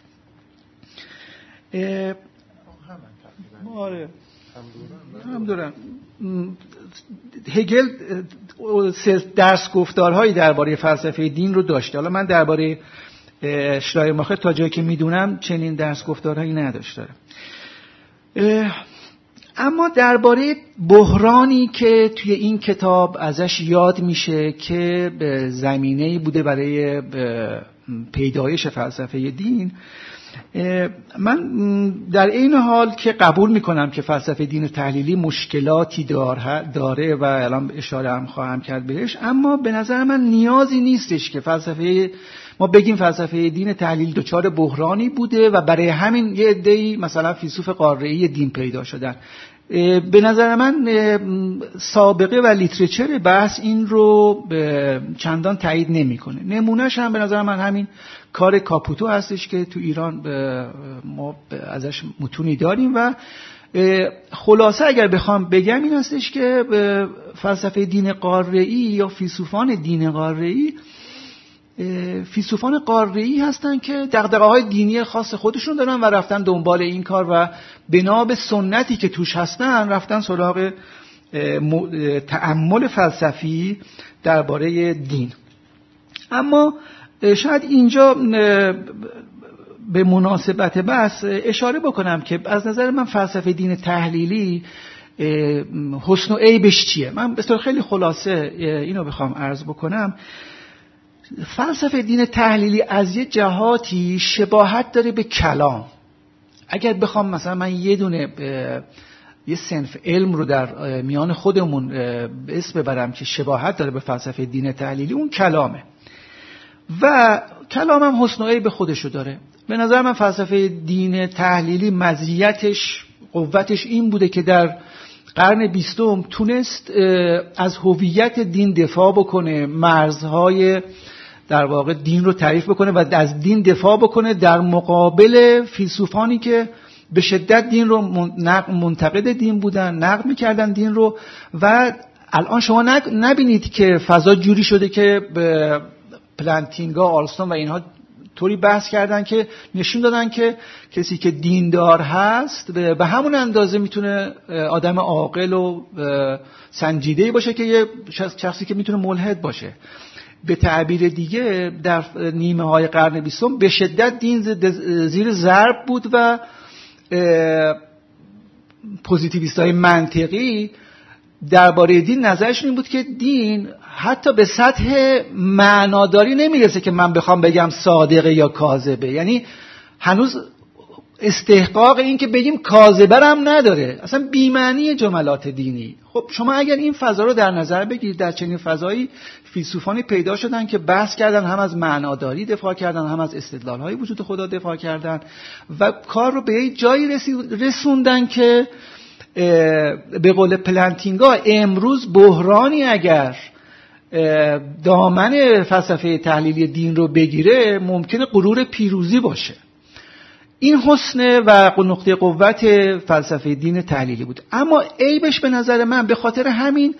Speaker 3: آره هم دارم. هگل درس گفتارهایی درباره فلسفه دین رو داشته. حالا من درباره شلایرماخر تا جایی که میدونم چنین درس گفتارهایی نداشته. اما درباره بحرانی که توی این کتاب ازش یاد میشه که زمینه‌ای بوده برای پیدایش فلسفه دین، من در این حال که قبول میکنم که فلسفه دین تحلیلی مشکلاتی داره و الان اشاره هم خواهم کرد بهش، اما به نظر من نیازی نیستش که ما بگیم فلسفه دین تحلیل دچار بحرانی بوده و برای همین یه عده‌ای مثلا فیلسوف قاره‌ای دین پیدا شدن. به نظر من سابقه و لیترچر بحث این رو چندان تایید نمیکنه. نمونهش هم به نظر من همین کار کاپوتو هستش که تو ایران ما ازش متونی داریم. و خلاصه اگر بخوام بگم این هستش که فلسفه دین قاره‌ای یا فیلسوفان دین قاره‌ای فیلسوفان قاره‌ای هستن که دغدغه‌های دینی خاص خودشون دارن و رفتن دنبال این کار و بنا به سنتی که توش هستن رفتن سراغ تأمل فلسفی درباره دین. اما شاید اینجا به مناسبت بحث اشاره بکنم که از نظر من فلسفه دین تحلیلی حسن و عیبش چیه. من به طور خیلی خلاصه اینو بخوام عرض بکنم، فلسفه دین تحلیلی از یه جهاتی شباهت داره به کلام. اگر بخوام مثلا من یه صنف علم رو در میان خودمون اسم ببرم که شباهت داره به فلسفه دین تحلیلی، اون کلامه و کلام هم حسن و عیب خودشو داره. به نظر من فلسفه دین تحلیلی مزیتش، قوتش این بوده که در قرن 20 تونست از هویت دین دفاع بکنه، مرزهای در واقع دین رو تعریف بکنه و از دین دفاع بکنه در مقابل فیلسوفانی که به شدت دین رو منتقد دین بودن، نقد می‌کردن دین رو. و الان شما نبینید که فضا جوری شده که پلانتینگا، آلستون و اینها طوری بحث کردن که نشون دادن که کسی که دیندار هست به همون اندازه میتونه آدم عاقل و سنجیده‌ای باشه که یه شخصی که میتونه ملحد باشه. به تعبیر دیگه در نیمه های قرن 20 به شدت دین زیر ضرب بود و پوزیتیویست‌های منطقی درباره دین نظرشون این بود که دین حتی به سطح معناداری نمیرسه که من بخوام بگم صادقه یا کاذبه، یعنی هنوز استحقاق این که بگیم کاذبه هم نداره، اصلا بی‌معنی جملات دینی. خب شما اگر این فضا رو در نظر بگیرید، در چنین فضایی فیلسوفانی پیدا شدن که بحث کردن، هم از معناداری دفاع کردن، هم از استدلال‌های وجود خدا دفاع کردن و کار رو به یه جایی رسوندن که به قول پلانتینگا امروز بحرانی اگر دامن فلسفه تحلیلی دین رو بگیره ممکنه غرور پیروزی باشه. این حسن و نقطه قوت فلسفه دین تحلیلی بود. اما عیبش به نظر من به خاطر همین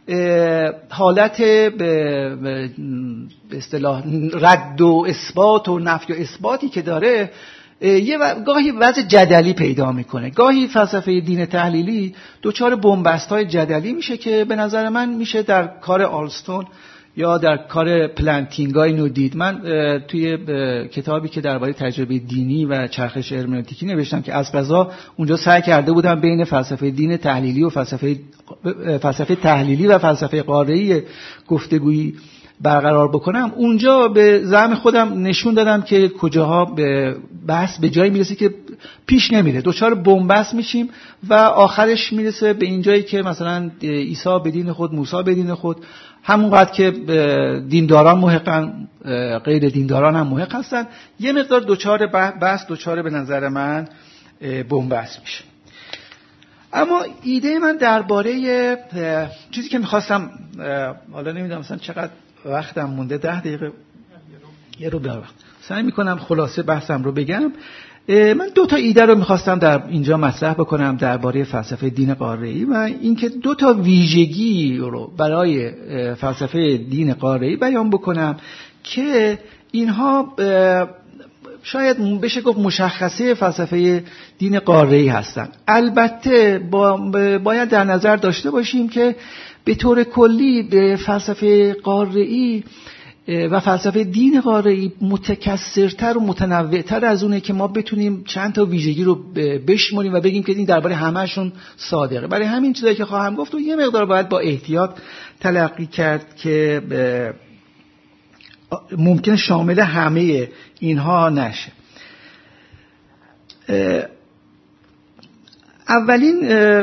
Speaker 3: حالت به اصطلاح رد و اثبات و نفی و اثباتی که داره گاهی وضع جدلی پیدا میکنه. گاهی فلسفه دین تحلیلی دوچار بنبست‌های جدلی میشه که به نظر من میشه در کار آلستون یا در کار پلانتینگای نودید. من توی کتابی که درباره تجربه دینی و چرخش هرمنوتیکی نوشتم که از قضا اونجا سعی کرده بودم بین فلسفه دین تحلیلی و فلسفه تحلیلی و فلسفه قاره‌ای گفتگویی برقرار بکنم. اونجا به زعم خودم نشون دادم که کجاها به بحث به جایی میرسه که پیش نمیره، دوچار بنبست میشیم و آخرش میرسه به این جایی که مثلا عیسی به دین خود، موسی به دین خود، همونقدر که دینداران محقن غیر دینداران هم محق هستن، یه مقدار دوچار بحث دوچار به نظر من بنبست میشه. اما ایده من درباره چیزی که میخواستم، حالا نمیدونم مثلا چقدر وقتم مونده، 10 دقیقه یه رو بیار وقت، سعی میکنم خلاصه بحثم رو بگم. من 2 تا ایده رو میخواستم در اینجا مطرح بکنم درباره فلسفه دین قاره‌ای و اینکه 2 تا ویژگی رو برای فلسفه دین قاره‌ای بیان بکنم که اینها شاید بشه گفت مشخصه فلسفه دین قاره‌ای هستن. البته باید در نظر داشته باشیم که به طور کلی به فلسفه قاره‌ای و فلسفه دین قاره‌ای متکثرتر و متنوعتر از اونه که ما بتونیم چند تا ویژگی رو بشماریم و بگیم که این درباره همه‌شون صادقه. برای همین چیزایی که خواهم گفت و یه مقدار باید با احتیاط تلقی کرد که ممکن شامل همه اینها نشه. اولین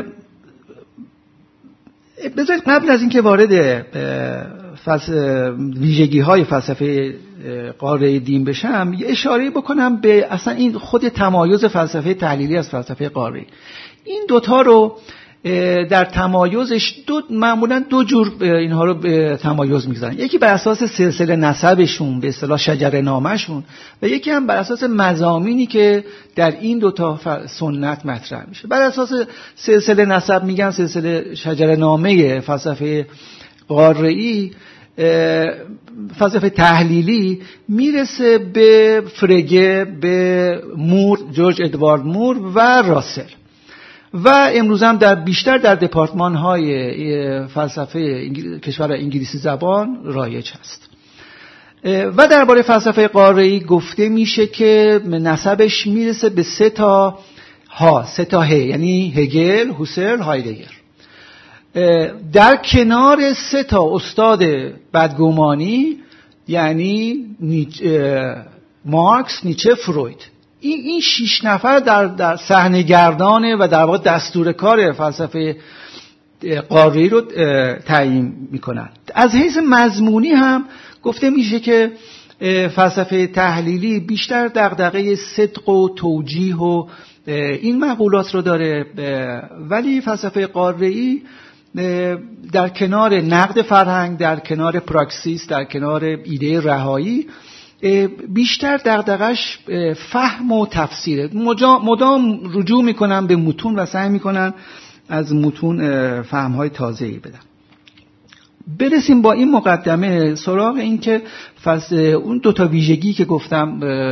Speaker 3: بذارید قبل از اینکه وارد ویژگی‌های فلسفه قاره‌ای دین بشم یه اشاره بکنم به اصلا این خود تمایز فلسفه تحلیلی از فلسفه قاره‌ای. این دوتا رو در تمایزش معمولا 2 جور اینها رو به تمایز می‌گذارن. یکی بر اساس سلسله نسبشون، به اصطلاح شجره نامه‌شون، و یکی هم بر اساس مضامینی که در این 2 تا سنت مطرح میشه. بر اساس سلسله نسب میگن سلسله شجره نامه فلسفه قاره‌ای، فلسفه تحلیلی میرسه به فرگه، به مور، جورج ادوارد مور و راسل، و امروز هم بیشتر در دپارتمان‌های فلسفه کشور انگلیسی زبان رایج هست. و درباره فلسفه قاره‌ای گفته میشه که نسبش میرسه به 3 تا ه، یعنی هگل، هوسرل، هایدگر. در کنار 3 تا استاد بدگمانی، یعنی مارکس، نیچه، فروید. این 6 نفر در صحنه گردانه و در واقع دستور کار فلسفه قاره‌ای رو تعیین میکنن. از حیث مضمونی هم گفته میشه که فلسفه تحلیلی بیشتر دغدغه صدق و توجیه و این مقولات رو داره، ولی فلسفه قاره‌ای در کنار نقد فرهنگ، در کنار پراکسیس، در کنار ایده رهایی، بیشتر دغدغش فهم و تفسیره. مدام رجوع میکنن به متون و سعی میکنن از متون فهم‌های تازه‌ای بدن. برسیم با این مقدمه سراغ این که اون 2 تا ویژگی که گفتم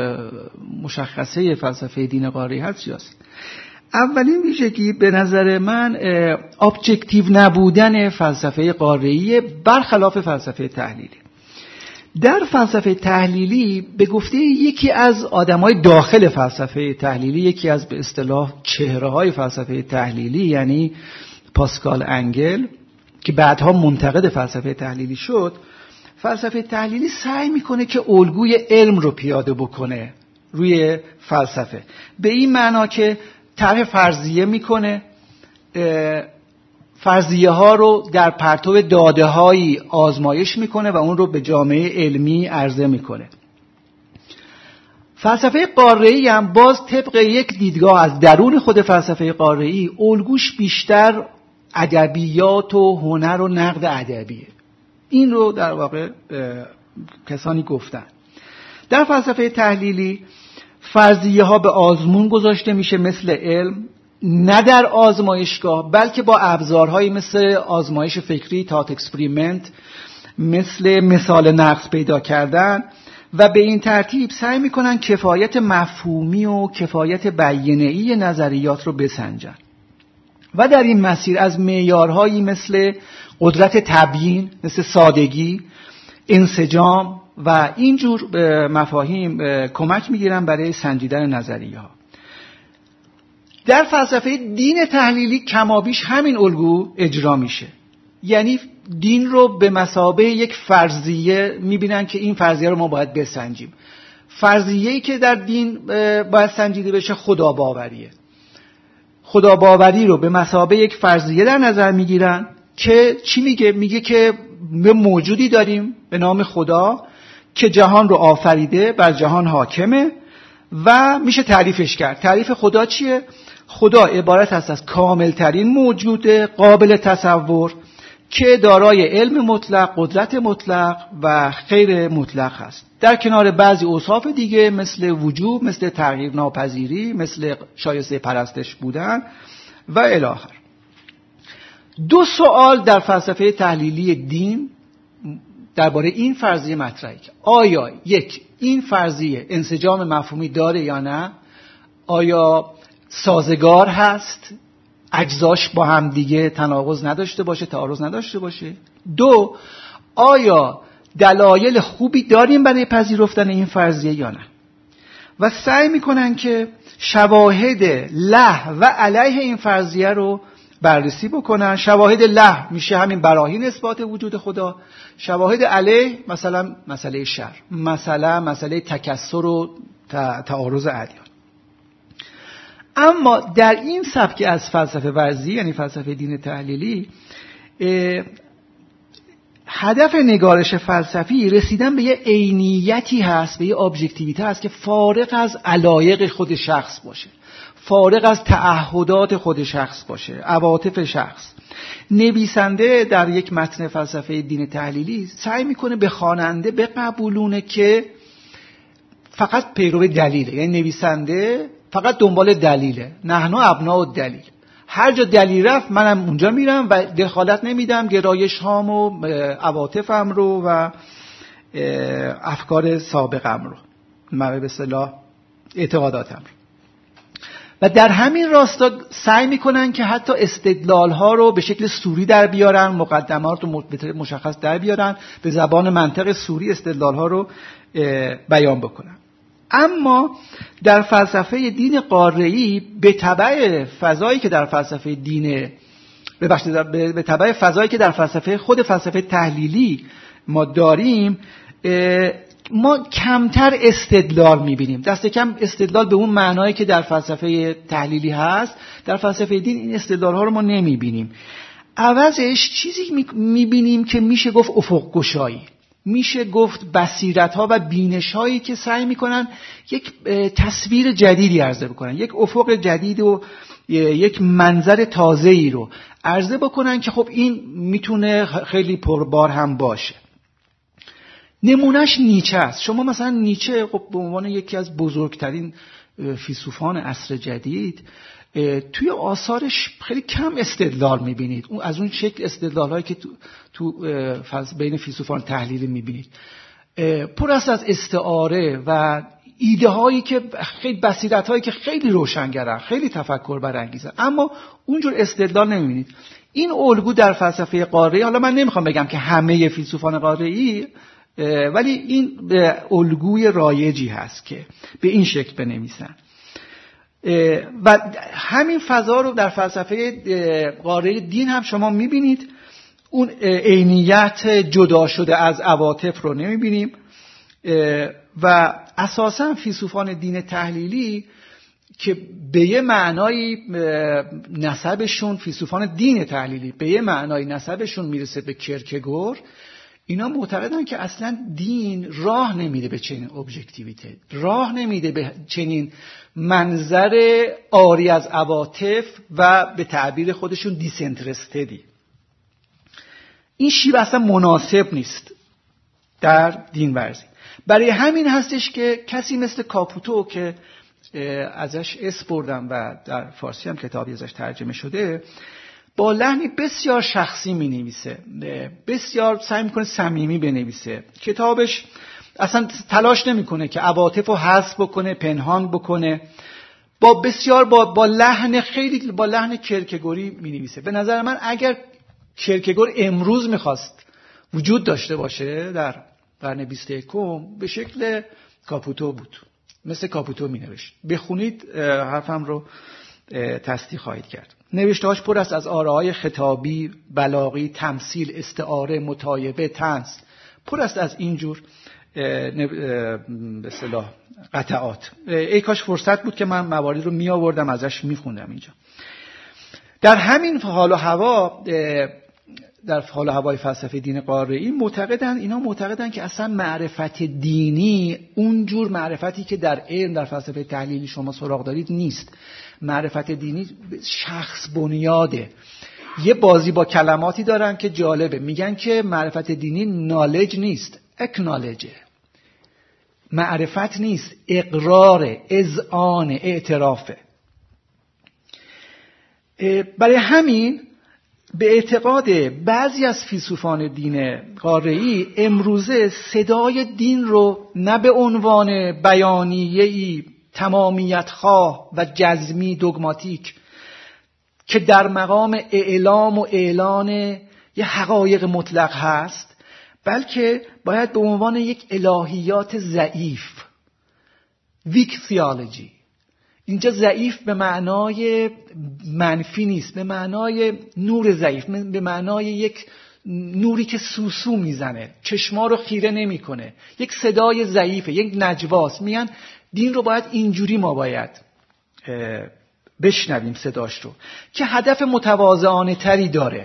Speaker 3: مشخصه فلسفه دین قاره‌ای هست چیست؟ اولین ویژگی به نظر من ابجکتیو نبودن فلسفه قاره‌ای برخلاف فلسفه تحلیلی. در فلسفه تحلیلی به گفته یکی از آدمای داخل فلسفه تحلیلی، یکی از به اصطلاح چهره‌های فلسفه تحلیلی، یعنی پاسکال انگل که بعدها منتقد فلسفه تحلیلی شد، فلسفه تحلیلی سعی میکنه که الگوی علم رو پیاده بکنه روی فلسفه، به این معنا که طرح فرضیه میکنه، فرضیه ها رو در پرتو داده هایی آزمایش میکنه و اون رو به جامعه علمی عرضه میکنه. فلسفه قاره‌ای هم باز طبق یک دیدگاه از درون خود فلسفه قاره‌ای الگوش بیشتر ادبیات و هنر و نقد ادبیه. این رو در واقع کسانی گفتن. در فلسفه تحلیلی فرضیه ها به آزمون گذاشته میشه مثل علم، نه در آزمایشگاه بلکه با ابزارهایی مثل آزمایش فکری، تات اکسپریمنت، مثل مثال نقص پیدا کردن و به این ترتیب سعی میکنن کفایت مفهومی و کفایت بیانیه‌ای نظریات رو بسنجن و در این مسیر از معیارهایی مثل قدرت تبیین، مثل سادگی، انسجام و اینجور مفاهیم کمک میگیرن برای سنجیدن نظریه‌ها. در فلسفه دین تحلیلی کمابیش همین الگو اجرا میشه، یعنی دین رو به مثابه یک فرضیه میبینن که این فرضیه رو ما باید بسنجیم. فرضیه‌ای که در دین باید سنجیده بشه خداباوریه. خداباوری رو به مثابه یک فرضیه در نظر میگیرن که چی میگه؟ میگه که ما موجودی داریم به نام خدا که جهان رو آفریده، بر جهان حاکمه و میشه تعریفش کرد. تعریف خدا چیه؟ خدا عبارت است از کاملترین موجود قابل تصور که دارای علم مطلق، قدرت مطلق و خیر مطلق است، در کنار بعضی اوصاف دیگه مثل وجوب، مثل تغییر ناپذیری، مثل شایسته پرستش بودن و الی آخر. دو سوال در فلسفه تحلیلی دین درباره این فرضیه مطرحه که آیا یک، این فرضیه انسجام مفهومی داره یا نه؟ آیا سازگار هست؟ اجزاش با هم دیگه تناقض نداشته باشه، تعارض نداشته باشه؟ دو، آیا دلایل خوبی داریم برای پذیرفتن این فرضیه یا نه؟ و سعی میکنن که شواهد له و علیه این فرضیه رو بررسی بکنن. شواهد له میشه همین براهین اثبات وجود خدا، شواهد علیه مثلا مسئله شر، مثلا مسئله تکثر و تعارض ادیان. اما در این سبک از فلسفه ورزی، یعنی فلسفه دین تحلیلی، هدف نگارش فلسفی رسیدن به یه عینیتی هست، به یه ابجکتیویته هست که فارغ از علایق خود شخص باشه، فارغ از تعهدات خود شخص باشه، عواطف شخص. نویسنده در یک متن فلسفه دین تحلیلی سعی میکنه به خواننده بقبولونه که فقط پیرو دلیله، یعنی نویسنده فقط دنبال دلیله، نحن ابناء الدلیل، هر جا دلیل رفت منم اونجا میرم و دخالت نمیدم گرایش هام و عواطفم رو و افکار سابقم رو، به اصطلاح اعتقاداتم رو. و در همین راستا سعی میکنن که حتی استدلال ها رو به شکل سوری در بیارن، مقدمات رو مشخص در بیارن، به زبان منطق سوری استدلال ها رو بیان بکنن. اما در فلسفه دین قاره‌ای به تبع فضایی که در فلسفه به تبع فضایی که در فلسفه خود فلسفه تحلیلی ما داریم، ما کمتر استدلال میبینیم. دست کم استدلال به اون معنایی که در فلسفه تحلیلی هست، در فلسفه دین این استدلال ها رو ما نمیبینیم. عوضش چیزی میبینیم که میشه گفت افق گشایی، میشه گفت بصیرت ها و بینش هایی که سعی میکنن یک تصویر جدیدی عرضه بکنن، یک افق جدید و یک منظر تازه‌ای رو عرضه بکنن که خب این میتونه خیلی پربار هم باشه. نمونهش نیچه است. شما مثلا نیچه خب به عنوان یکی از بزرگترین فیلسوفان عصر جدید توی آثارش خیلی کم استدلال میبینید، از اون شکل استدلال هایی که تو بین فیلسوفان تحلیلی میبینید. پر است از استعاره و ایده هایی که خیلی بصیرت هایی که خیلی روشنگرن، خیلی تفکر برانگیزن، اما اونجور استدلال نمیبینید. این الگو در فلسفه قاره‌ای، حالا من نمیخوام بگم که همه فیلسوفان قاره‌ای، ولی این الگوی رایجی هست که به این شکل بنویسن و همین فضا رو در فلسفه قاره دین هم شما میبینید. اون عینیت جدا شده از عواطف رو نمیبینیم و اساساً فیلسوفان دین تحلیلی که به یه معنای نسبشون، فیلسوفان دین تحلیلی به یه معنای نسبشون میرسه به کرکگور، اینا معتقدن که اصلا دین راه نمیده به چنین ابجکتیویته، راه نمیده به چنین منظر عاری از عواطف و به تعبیر خودشون دیسنترستدی. این شیوه اصلا مناسب نیست در دین ورزی. برای همین هستش که کسی مثل کاپوتو که ازش اسم بردم و در فارسی هم کتابی ازش ترجمه شده، با لحنی بسیار شخصی می نویسه، بسیار سعی میکنه صمیمی بنویسه. کتابش اصلا تلاش نمیکنه که عواطف رو حذف بکنه، پنهان بکنه، با لحن خیلی با لحن کرکگوری می نویسه. به نظر من اگر کرکگور امروز میخواست وجود داشته باشه در قرن 21 به شکل کاپوتو بود، مثل کاپوتو می نوشت. بخونید حرفم رو تصدیق خواهید کرد. نوشته‌هاش پر است از آراهای خطابی، بلاغی، تمثیل، استعاره، متایبه، طنز، پر است از اینجور به اصطلاح قطعات. ای کاش فرصت بود که من مواردی رو می آوردم ازش می خوندم اینجا. در همین حال و هوا، در حال و هوای فلسفه دین قاره‌ای معتقدن که اصلا معرفت دینی اونجور معرفتی که در علم، در فلسفه تحلیلی شما سراغ دارید نیست. معرفت دینی شخص بنیاده. یه بازی با کلماتی دارن که جالبه، میگن که معرفت دینی نالج نیست، اکنالجه. معرفت نیست، اقرار، اذعان، اعترافه. برای همین به اعتقاد بعضی از فیلسوفان دین قاره‌ای امروزه صدای دین رو نه به عنوان بیانیه‌ای تمامیت خواه و جزمی دوگماتیک که در مقام اعلام و اعلان یه حقایق مطلق هست، بلکه باید به عنوان یک الهیات ضعیف، ویک تیولوژی. اینجا ضعیف به معنای منفی نیست، به معنای نور ضعیف، به معنای یک نوری که سوسو میزنه، چشما رو خیره نمیکنه، یک صدای ضعیفه، یک نجواست. میگن دین رو باید اینجوری ما باید بشنویم صداش رو، که هدف متواضعانه تری داره.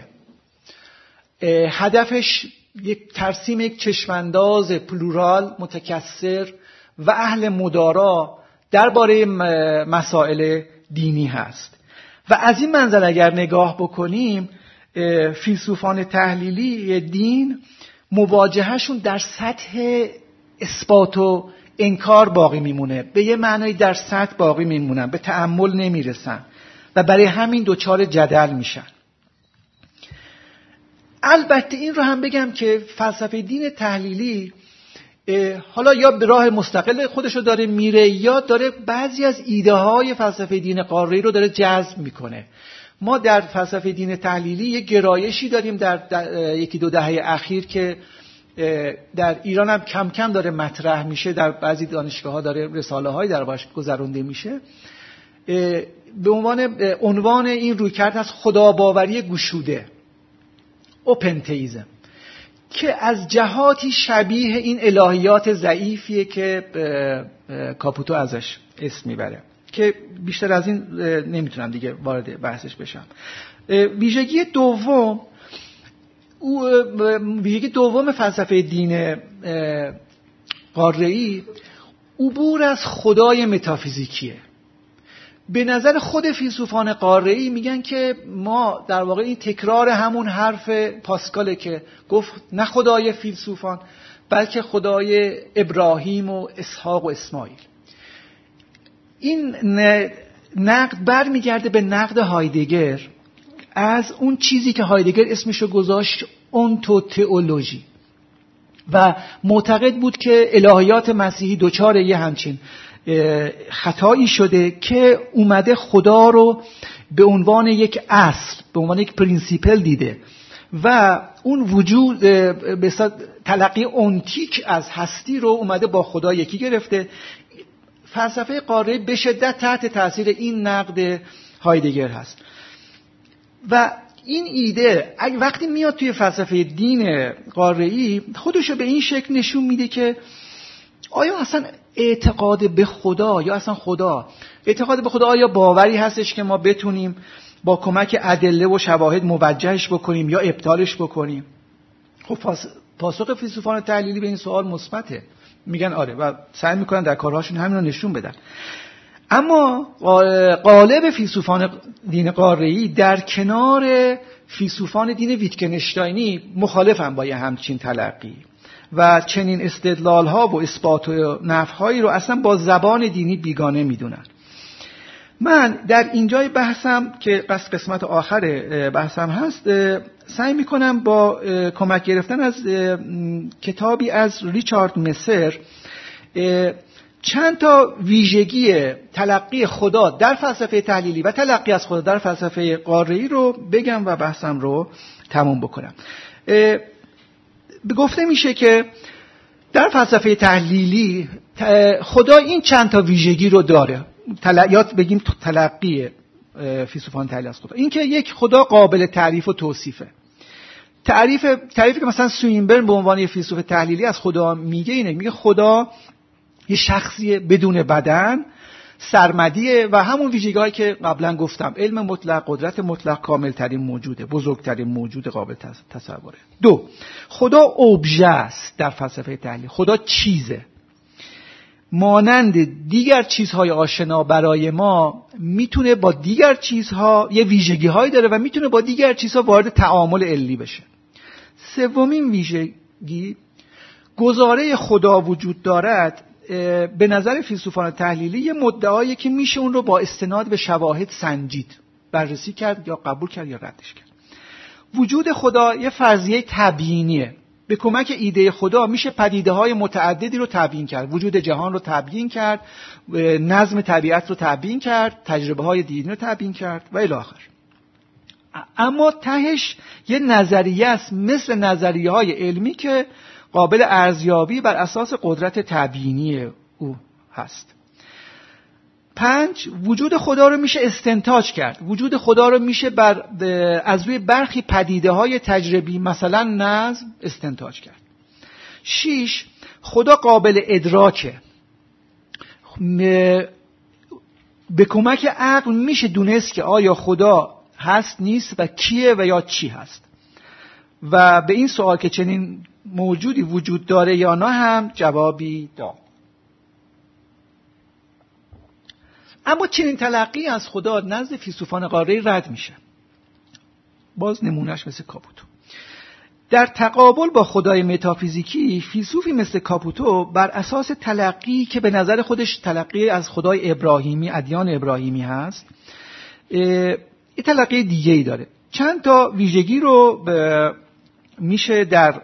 Speaker 3: هدفش یک ترسیم یک چشمانداز پلورال، متکثر و اهل مدارا درباره مسائل دینی هست. و از این منظر اگر نگاه بکنیم، فیلسوفان تحلیلی دین مواجههشون در سطح اثبات و انکار باقی میمونه، به یه معنای در سطح باقی میمونن، به تأمل نمیرسن و برای همین دوچار جدل میشن. البته این رو هم بگم که فلسفه دین تحلیلی حالا یا به راه مستقل خودشو داره میره، یا داره بعضی از ایده های فلسفه دین قاره‌ای رو داره جذب میکنه. ما در فلسفه دین تحلیلی یک گرایشی داریم در یکی دو دهه اخیر که در ایران هم کم کم داره مطرح میشه، در بعضی دانشگاه‌ها داره رساله هایی دربارش گذرونده میشه، به عنوان این رویکرد از خداباوری گشوده، اوپنتئیسم، که از جهاتی شبیه این الهیات ضعیفیه که کاپوتو ازش اسم میبره، که بیشتر از این نمیتونم دیگه وارد بحثش بشم. ویژگی دوم فلسفه دین قاره‌ای عبور از خدای متافیزیکیه. به نظر خود فیلسوفان قاره‌ای میگن که ما در واقع این تکرار همون حرف پاسکاله که گفت نه خدای فیلسوفان بلکه خدای ابراهیم و اسحاق و اسماعیل. این نقد برمیگرده به نقد هایدگر از اون چیزی که هایدگر اسمشو گذاشت اونتوتئولوژی، و معتقد بود که الهیات مسیحی دوچار یه همچین خطایی شده که اومده خدا رو به عنوان یک اصل، به عنوان یک پرینسیپل دیده و اون وجود به تلقی اونتیک از هستی رو اومده با خدا یکی گرفته. فلسفه قاره‌ای به شدت تحت تاثیر این نقد هایدگر هست و این ایده وقتی میاد توی فلسفه دین قاره‌ای خودشو به این شکل نشون میده که آیا اصلا اعتقاد به خدا یا اصلا اعتقاد به خدا آیا باوری هستش که ما بتونیم با کمک ادله و شواهد موجهش بکنیم یا ابطالش بکنیم؟ خب پاسخ فیلسوفان تحلیلی به این سوال مثبته، میگن آره و سعی میکنن در کارهاشون همین رو نشون بدن. اما قالب فیلسوفان دین قاره‌ای در کنار فیلسوفان دین ویتکنشتاینی مخالفن با یه همچین تلقی و چنین استدلال‌ها و اثبات و نفی‌هایی رو اصلا با زبان دینی بیگانه میدونن. من در اینجای بحثم که قسمت آخر بحثم هست سعی میکنم با کمک گرفتن از کتابی از ریچارد مسر چند تا ویژگی تلقی خدا در فلسفه تحلیلی و تلقی از خدا در فلسفه قاره‌ای رو بگم و بحثم رو تموم بکنم. گفته میشه که در فلسفه تحلیلی خدا این چند تا ویژگی رو داره، یاد بگیم تلقی فیلسوفان تحلیل از خدا. این که یک خدا قابل تعریف و توصیفه. تعریفی که مثلا سوینبرن به عنوان فیلسوف تحلیلی از خدا میگه اینه، میگه خدا یه شخصی بدون بدن، سرمدیه و همون ویژگی‌هایی که قبلا گفتم، علم مطلق، قدرت مطلق، کاملترین موجوده، بزرگترین موجود قابل تصوره. 2. خدا ابژه است در فلسفه تحلیل. خدا چیزه، مانند دیگر چیزهای آشنا برای ما میتونه با دیگر چیزها یه ویژگی‌هایی داره و میتونه با دیگر چیزها وارد تعامل علی بشه. 3. ویژگی، گزاره خدا وجود دارد به نظر فیلسوفان تحلیلی یه مدعایی که میشه اون رو با استناد به شواهد سنجید، بررسی کرد یا قبول کرد یا ردش کرد. وجود خدا یه فرضیه تبیینیه. به کمک ایده خدا میشه پدیده‌های متعددی رو تبیین کرد، وجود جهان رو تبیین کرد، نظم طبیعت رو تبیین کرد، تجربه‌های دینی رو تبیین کرد و الی آخر. اما تهش یه نظریه است مثل نظریه‌های علمی که قابل ارزیابی بر اساس قدرت تبیینی او هست. 5. وجود خدا رو میشه استنتاج کرد. وجود خدا رو میشه از روی برخی پدیده‌های تجربی مثلا نظم استنتاج کرد. 6. خدا قابل ادراکه. به کمک عقل میشه دونست که آیا خدا هست نیست و کیه و یا چی هست. و به این سوال که چنین موجودی وجود داره یا نه هم جوابی داد. اما چنین تلقی از خدا نزد فیلسوفان قاره‌ای رد میشه. باز نمونهش مثل کاپوتو. در تقابل با خدای متافیزیکی، فیلسوفی مثل کاپوتو بر اساس تلقی که به نظر خودش تلقی از خدای ابراهیمی، ادیان ابراهیمی هست، یه تلقی دیگه‌ای داره. چند تا ویژگی رو میشه در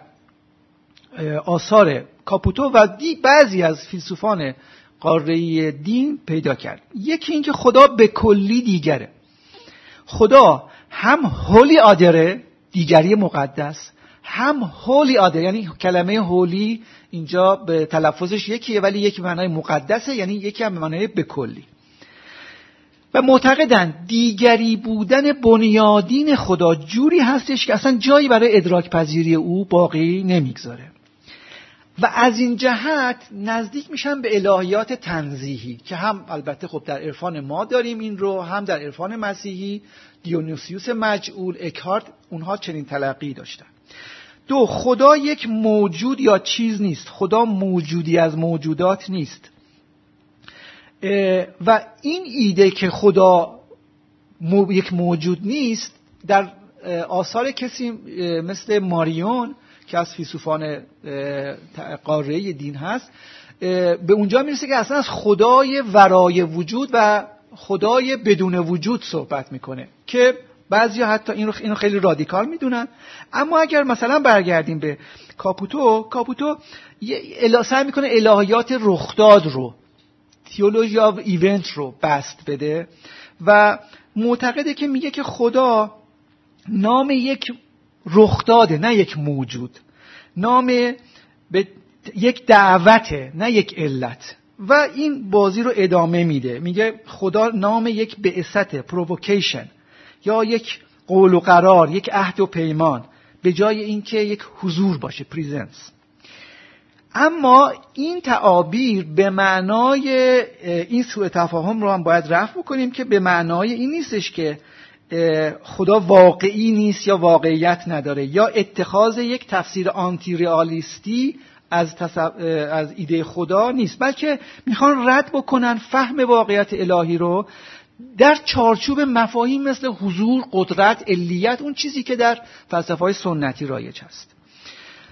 Speaker 3: آثار کاپوتو و بعضی از فیلسوفان قاره‌ای دین پیدا کرد. یکی این که خدا به کلی دیگره. خدا هم هولی آدره، دیگری مقدس، هم هولی آدر، یعنی کلمه هولی اینجا به تلفظش یکیه ولی یکی به معنای مقدسه، یعنی یکی هم به معنای به کلی. و معتقدن دیگری بودن بنیادین خدا جوری هستش که اصلا جایی برای ادراک پذیری او باقی نمیگذاره. و از این جهت نزدیک میشن به الهیات تنزیهی که هم البته خب در عرفان ما داریم این رو، هم در عرفان مسیحی دیونیسیوس مجعول، اکهارت، اونها چنین تلقی داشتن. 2. خدا یک موجود یا چیز نیست. خدا موجودی از موجودات نیست. و این ایده که خدا یک موجود نیست در آثار کسی مثل ماریون که از فیلسوفان قاره‌ای دین هست به اونجا میرسه که اصلا از خدای ورای وجود و خدای بدون وجود صحبت میکنه که بعضیا حتی اینو خیلی رادیکال میدونن. اما اگر مثلا برگردیم به کاپوتو سعی میکنه الهیات رخداد رو، تئولوژی آف ایونت رو بست بده و معتقده که میگه که خدا نام یک رخداده نه یک موجود، نام به یک دعوته نه یک علت. و این بازی رو ادامه میده، میگه خدا نام یک بعثت، پرووکیشن، یا یک قول و قرار، یک عهد و پیمان، به جای اینکه یک حضور باشه، پریزنس. اما این تعابیر به معنای این سوء تفاهم رو هم باید رفع بکنیم که به معنای این نیستش که خدا واقعی نیست یا واقعیت نداره یا اتخاذ یک تفسیر آنتی رئالیستی از ایده خدا نیست، بلکه میخوان رد بکنن فهم واقعیت الهی رو در چارچوب مفاهیم مثل حضور، قدرت، علیت، اون چیزی که در فلسفه‌های سنتی رایج هست.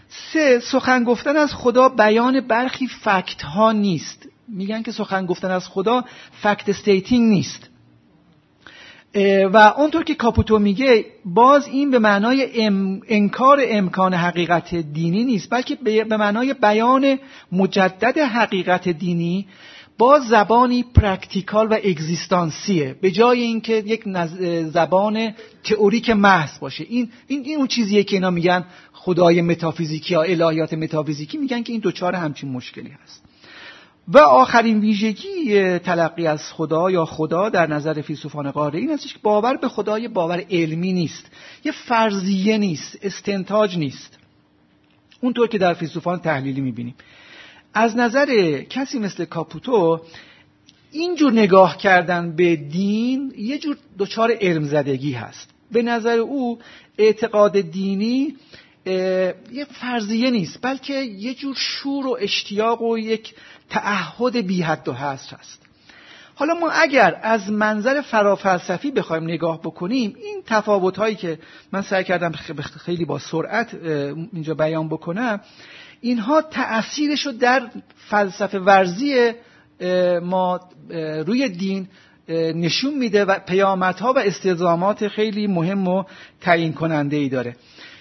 Speaker 3: 3. سخن گفتن از خدا بیان برخی فکت ها نیست. میگن که سخن گفتن از خدا فکت استیتینگ نیست. و اونطور که کاپوتو میگه باز این به معنای انکار امکان حقیقت دینی نیست، بلکه به معنای بیان مجدد حقیقت دینی با زبانی پرکتیکال و اگزیستانسیه، به جای اینکه یک زبان تئوریک محض باشه. این اون چیزیه که اینا میگن خدای متافیزیکی یا الهیات متافیزیکی، میگن که این دوچار همچین مشکلی هست. و آخرین ویژگی تلقی از خدا یا خدا در نظر فیلسوفان قاره این هستش که باور به خدای باور علمی نیست، یه فرضیه نیست، استنتاج نیست، اونطور که در فیلسوفان تحلیلی میبینیم. از نظر کسی مثل کاپوتو اینجور نگاه کردن به دین یه جور دچار علم زدگی هست. به نظر او اعتقاد دینی یه فرضیه نیست، بلکه یه جور شور و اشتیاق و یک تعهد بی حد و حصر هست. حالا ما اگر از منظر فرافلسفی بخوایم نگاه بکنیم، این تفاوت‌هایی که من سعی کردم خیلی با سرعت اینجا بیان بکنم، اینها تأثیرشو در فلسفه ورزی ما روی دین نشون میده و پیامدها و استلزامات خیلی مهم و تعیین کننده‌ای داره.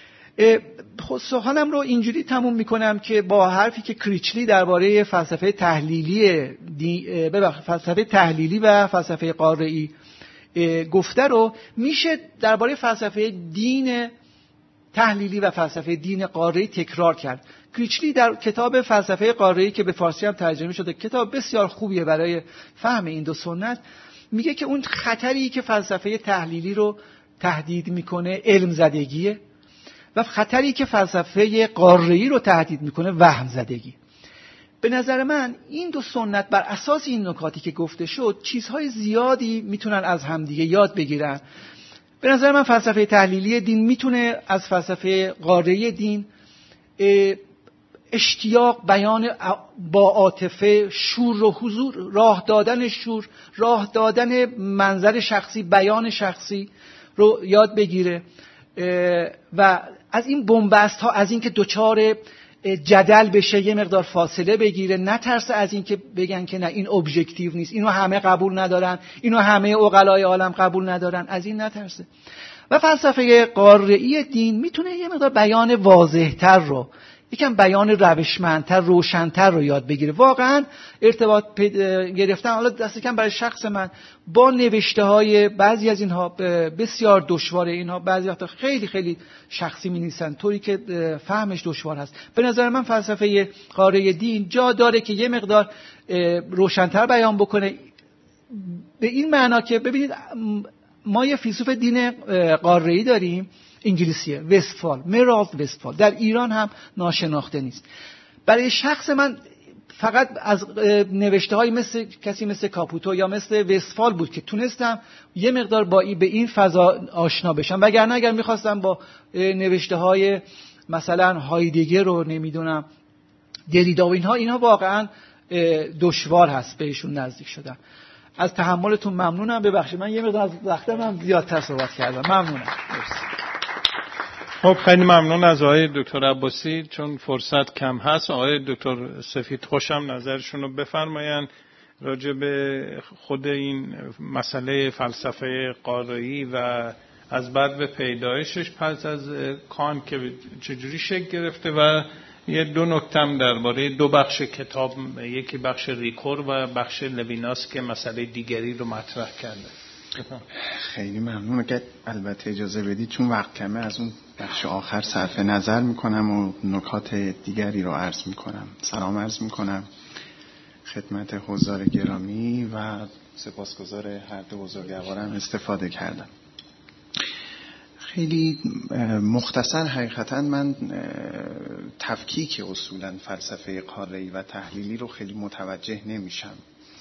Speaker 3: سخنم رو اینجوری تموم میکنم که با حرفی که کریچلی درباره فلسفه تحلیلی و فلسفه قاره‌ای گفته رو میشه درباره فلسفه دین تحلیلی و فلسفه دین قاره‌ای تکرار کرد. کریچلی در کتاب فلسفه قاره‌ای که به فارسی هم ترجمه شده، کتاب بسیار خوبیه برای فهم این دو سنت، میگه که اون خطری که فلسفه تحلیلی رو تهدید میکنه علم زدگیه و خطری که فلسفه قاره‌ای رو تهدید میکنه وهم زدگی. به نظر من این دو سنت بر اساس این نکاتی که گفته شد چیزهای زیادی میتونن از همدیگه یاد بگیرن. به نظر من فلسفه تحلیلی دین میتونه از فلسفه قاره‌ای دین اشتیاق، بیان با عاطفه، شور و حضور، راه دادن منظر شخصی، بیان شخصی رو یاد بگیره و از این بنبست ها، از این که دوچار جدل بشه یه مقدار فاصله بگیره، نترسه از این که بگن که نه این ابژکتیو نیست، اینو همه قبول ندارن، اینو همه عقلای عالم قبول ندارن، از این نترسه. و فلسفه قاره‌ای دین میتونه یه مقدار بیان واضح‌تر رو، یکم بیان روشمندتر، روشن‌تر رو یاد بگیره. واقعا ارتباط گرفتن، حالا دست کم برای شخص من، با نوشته‌های بعضی از اینها بسیار دشواره. اینها بعضی وقتا خیلی خیلی شخصی می‌نویسن طوری که فهمش دشوار هست. به نظر من فلسفه قاره‌ای دین جا داره که یه مقدار روشن‌تر بیان بکنه، به این معنا که ببینید ما یه فیلسوف دین قاره‌ای داریم، انگلیسیه، وستفال، مرالد وستفال، در ایران هم ناشناخته نیست. برای شخص من فقط از نوشته‌های مثل کسی مثل کاپوتو یا مثل وستفال بود که تونستم یه مقدار به این فضا آشنا بشم، وگرنه اگر می‌خواستم با نوشته‌های مثلا هایدگر رو نمیدونم دریدا و اینها واقعا دشوار هست بهشون نزدیک شدن. از تحملتون ممنونم. ببخشید من یه مقدار از وقتم هم زیادتر صحبت کردم. ممنونم.
Speaker 1: خب خیلی ممنون از آقای دکتر عباسی. چون فرصت کم هست، آقای دکتر سفید خوشم نظرشون رو بفرماین راجع به خود این مسئله فلسفه قاره‌ای و از بعد به پیدایشش پس از کانت که چجوری شکل گرفته و یه دو نکتم درباره دو بخش کتاب، یکی بخش ریکور و بخش لویناس که مسئله دیگری رو مطرح کرده.
Speaker 4: خیلی ممنون. اگر البته اجازه بدید چون وقت کمه از اون بخش آخر صرف نظر میکنم و نکات دیگری رو عرض میکنم. سلام عرض میکنم خدمت حضار گرامی و سپاسگزار هر دو بزرگوارم استفاده کردم. خیلی مختصر حقیقتا من تفکیک اصولا فلسفه قاره‌ای و تحلیلی رو خیلی متوجه نمیشم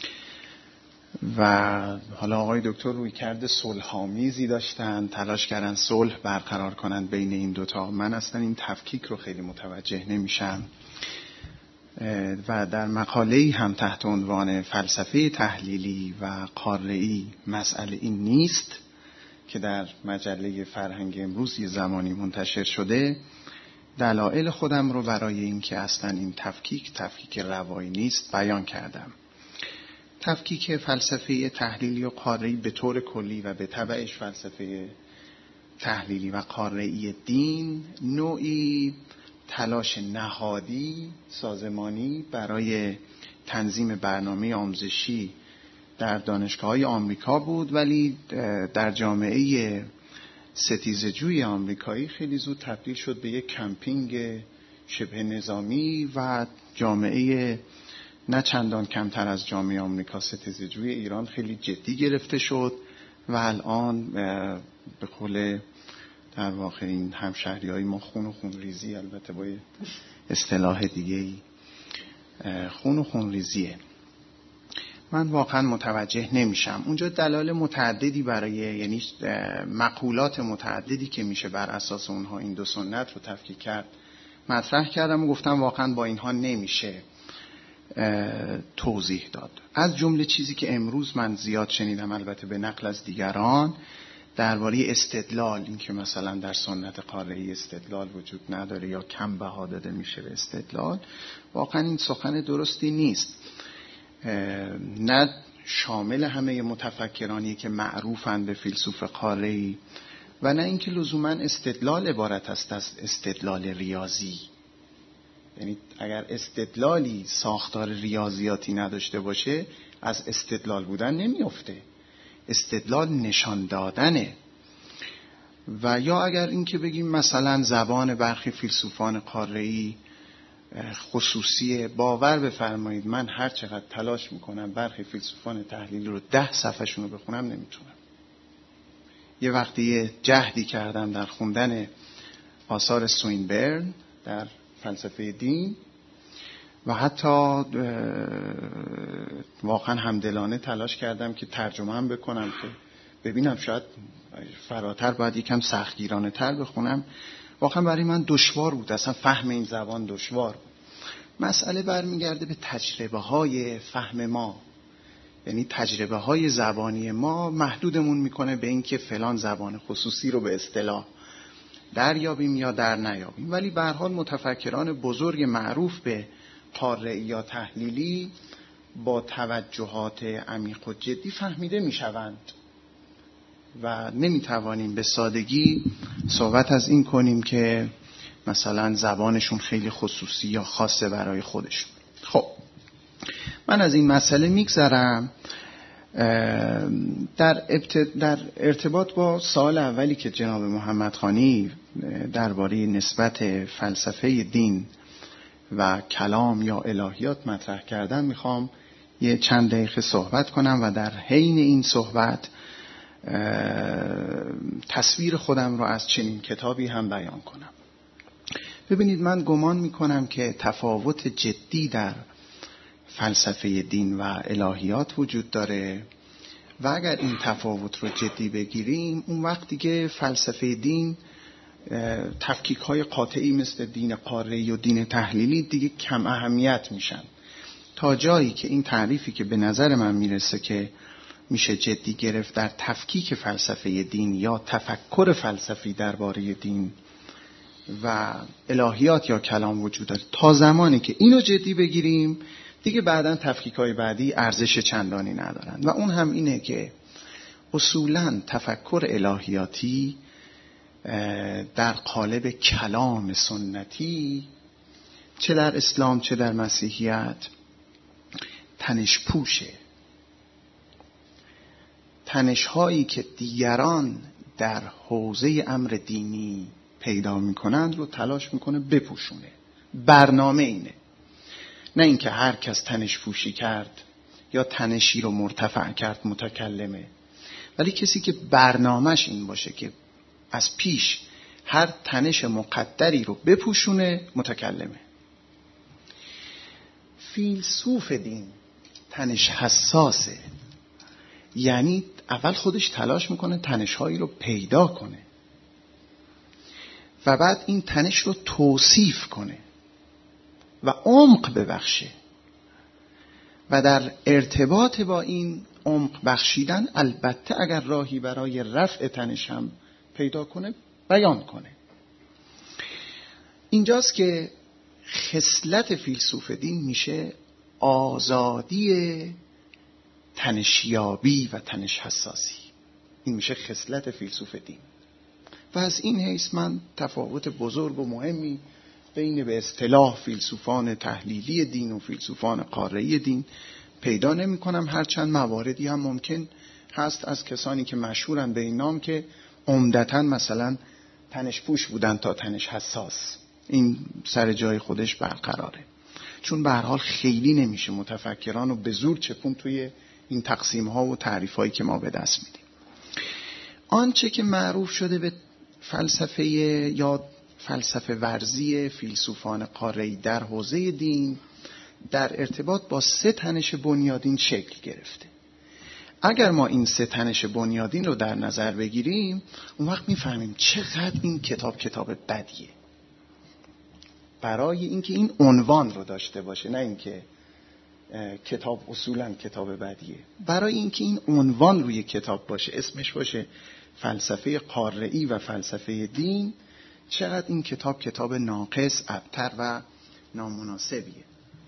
Speaker 4: و حالا آقای دکتر رویکرد صلح‌آمیزی داشتن، تلاش کردن صلح برقرار کنن بین این دوتا. من اصلا این تفکیک رو خیلی متوجه نمیشم و در مقاله‌ای هم تحت عنوان فلسفه تحلیلی و قاره‌ای مسئله این نیست که در مجله فرهنگ امروز یه زمانی منتشر شده، دلایل خودم رو برای اینکه اصلا این تفکیک روایی نیست بیان کردم. تفکیک فلسفه تحلیلی و قاره‌ای به طور کلی و به تبعش فلسفه تحلیلی و قاره‌ای دین نوعی تلاش نهادی سازمانی برای تنظیم برنامه آموزشی در دانشگاه‌های آمریکا بود، ولی در جامعه ستیزجوی آمریکایی خیلی زود تبدیل شد به یک کمپینگ شبه نظامی و جامعه نه چندان کمتر از جامعه آمریکا ستیزجوی ایران خیلی جدی گرفته شد و الان به قول در واقع این همشهری‌های ما خون ریزی، البته با اصطلاح دیگه‌ای خون ریزیه. من واقعا متوجه نمیشم اونجا دلایل متعددی برای، یعنی مقولات متعددی که میشه بر اساس اونها این دو سنت رو تفکیک کرد مطرح کردم و گفتم واقعا با اینها نمیشه توضیح داد. از جمله چیزی که امروز من زیاد شنیدم، البته به نقل از دیگران، درباره استدلال، این که مثلا در سنت قاره‌ای استدلال وجود نداره یا کم بها داده میشه به استدلال، واقعا این سخن درستی نیست. نه شامل همه متفکرانی که معروفند به فیلسوف قاره‌ای و نه اینکه لزوما استدلال عبارت است از استدلال ریاضی. یعنی اگر استدلالی ساختار ریاضیاتی نداشته باشه از استدلال بودن نمیفته، استدلال نشان دادنه. و یا اگر اینکه بگیم مثلا زبان برخی فیلسوفان قاره‌ای خصوصیه، باور بفرمایید من هر چقدر تلاش میکنم برخی فیلسوفان تحلیلی رو 10 صفحه‌شون رو بخونم نمیتونم. یه وقتی جهدی کردم در خوندن آثار سوینبرن در فلسفه دین و حتی واقعا همدلانه تلاش کردم که ترجمه هم بکنم که ببینم شاید فراتر باید یکم سختگیرانه تر بخونم. واقعا برای من دشوار بود، اصلا فهم این زبان دشوار بود. مسئله برمیگرده به تجربه های فهم ما، یعنی تجربه های زبانی ما محدودمون میکنه به این که فلان زبان خصوصی رو به اصطلاح دریابیم یا در نیابیم. ولی به هر حال متفکران بزرگ معروف به قاره‌ای یا تحلیلی با توجهات عمیق و جدی فهمیده میشوند و نمیتوانیم به سادگی صحبت از این کنیم که مثلا زبانشون خیلی خصوصی یا خاصه برای خودشون. خب من از این مسئله میگذرم. در ارتباط با سوال اولی که جناب محمدخانی درباره نسبت فلسفه دین و کلام یا الهیات مطرح کردن میخوام یه چند دقیقه صحبت کنم و در حین این صحبت تصویر خودم رو از چنین کتابی هم بیان کنم. ببینید من گمان میکنم که تفاوت جدی در فلسفه دین و الهیات وجود داره و اگر این تفاوت رو جدی بگیریم اون وقت دیگه فلسفه دین تفکیک‌های قاطعی مثل دین قاره‌ای و دین تحلیلی دیگه کم اهمیت میشن، تا جایی که این تعریفی که به نظر من میرسه که میشه جدی گرفت در تفکیک فلسفه دین یا تفکر فلسفی درباره دین و الهیات یا کلام وجود داره. تا زمانی که اینو جدی بگیریم دیگه بعداً تفکیک‌های بعدی ارزش چندانی ندارن و اون هم اینه که اصولاً تفکر الهیاتی در قالب کلام سنتی چه در اسلام چه در مسیحیت تنش پوشه. تنش‌هایی که دیگران در حوزه امر دینی پیدا می‌کنند رو تلاش می‌کنه بپوشونه. برنامه اینه، نه اینکه هر کس تنش پوشی کرد یا تنشی رو مرتفع کرد متکلمه، ولی کسی که برنامهش این باشه که از پیش هر تنش مقدری رو بپوشونه متکلمه. فیلسوف دین تنش حساسه، یعنی اول خودش تلاش میکنه تنش‌هایی رو پیدا کنه و بعد این تنش رو توصیف کنه و عمق ببخشه و در ارتباط با این عمق بخشیدن البته اگر راهی برای رفع تنش هم پیدا کنه بیان کنه. اینجاست که خصلت فیلسوف دین میشه آزادی تنشیابی و تنش حساسی. این میشه خصلت فیلسوف دین و از این حیث من تفاوت بزرگ و مهمی بین به اصطلاح فیلسوفان تحلیلی دین و فیلسوفان قاره‌ای دین پیدا نمی کنم، هرچند مواردی هم ممکن هست از کسانی که مشهورن به این نام که عمدتاً مثلا تنش پوش بودن تا تنش حساس. این سر جای خودش برقراره، چون به هر حال خیلی نمیشه متفکران رو به زور چپون توی این تقسیم ها و تعریف هایی که ما به دست میدیم. آنچه که معروف شده به فلسفه یا فلسفه ورزی فیلسوفان قاره‌ای در حوزه دین در ارتباط با 3 تنش بنیادین شکل گرفته. اگر ما این 3 تنش بنیادین رو در نظر بگیریم، اون وقت میفهمیم چقدر این کتاب بدیه. برای اینکه این عنوان رو داشته باشه، نه اینکه کتاب اصولاً کتاب بدیه، برای اینکه این عنوان روی کتاب باشه، اسمش باشه فلسفه قاره‌ای و فلسفه دین، چقدر این کتاب ناقص، ابتر و نامناسبیه.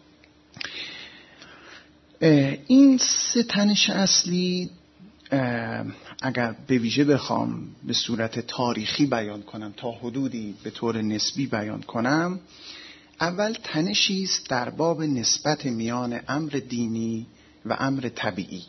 Speaker 4: این 3 تنش اصلی اگر به ویژه بخوام به صورت تاریخی بیان کنم، تا حدودی به طور نسبی بیان کنم، اول تنشی است در باب نسبت میان امر دینی و امر طبیعی.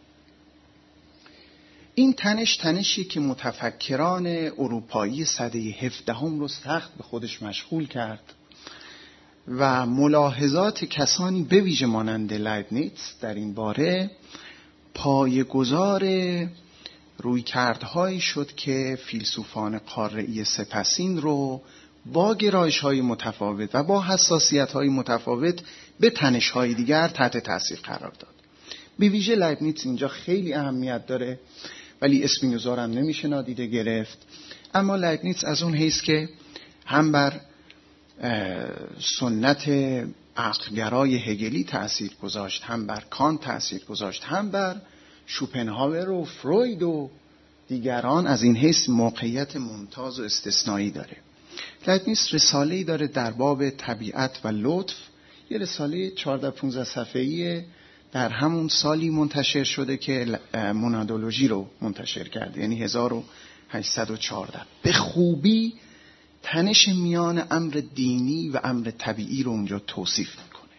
Speaker 4: این تنشی که متفکران اروپایی سده 17 رو سخت به خودش مشغول کرد و ملاحظات کسانی به ویژه مانند لایبنیتس در این باره پایه‌گذار رویکردهایی شد که فیلسوفان قاره‌ای سپسین رو با گرایش‌های متفاوت و با حساسیت‌های متفاوت به تنش‌های دیگر تحت تاثیر قرار داد. به ویژه لایبنیتس اینجا خیلی اهمیت داره، ولی اسپینوزا هم نمیشه نادیده گرفت. اما لایبنیتس از اون حیث که هم بر سنت عقلگرای هگلی تأثیر گذاشت، هم بر کانت تأثیر گذاشت، هم بر شوپنهاور و فروید و دیگران، از این حیث موقعیت ممتاز و استثنایی داره. لایبنیتس رساله‌ای داره در باب طبیعت و لطف، یه رساله 14-15 صفحه‌ای در همون سالی منتشر شده که مونادولوژی رو منتشر کرده، یعنی 1814. به خوبی تنش میان امر دینی و امر طبیعی رو اونجا توصیف میکنه.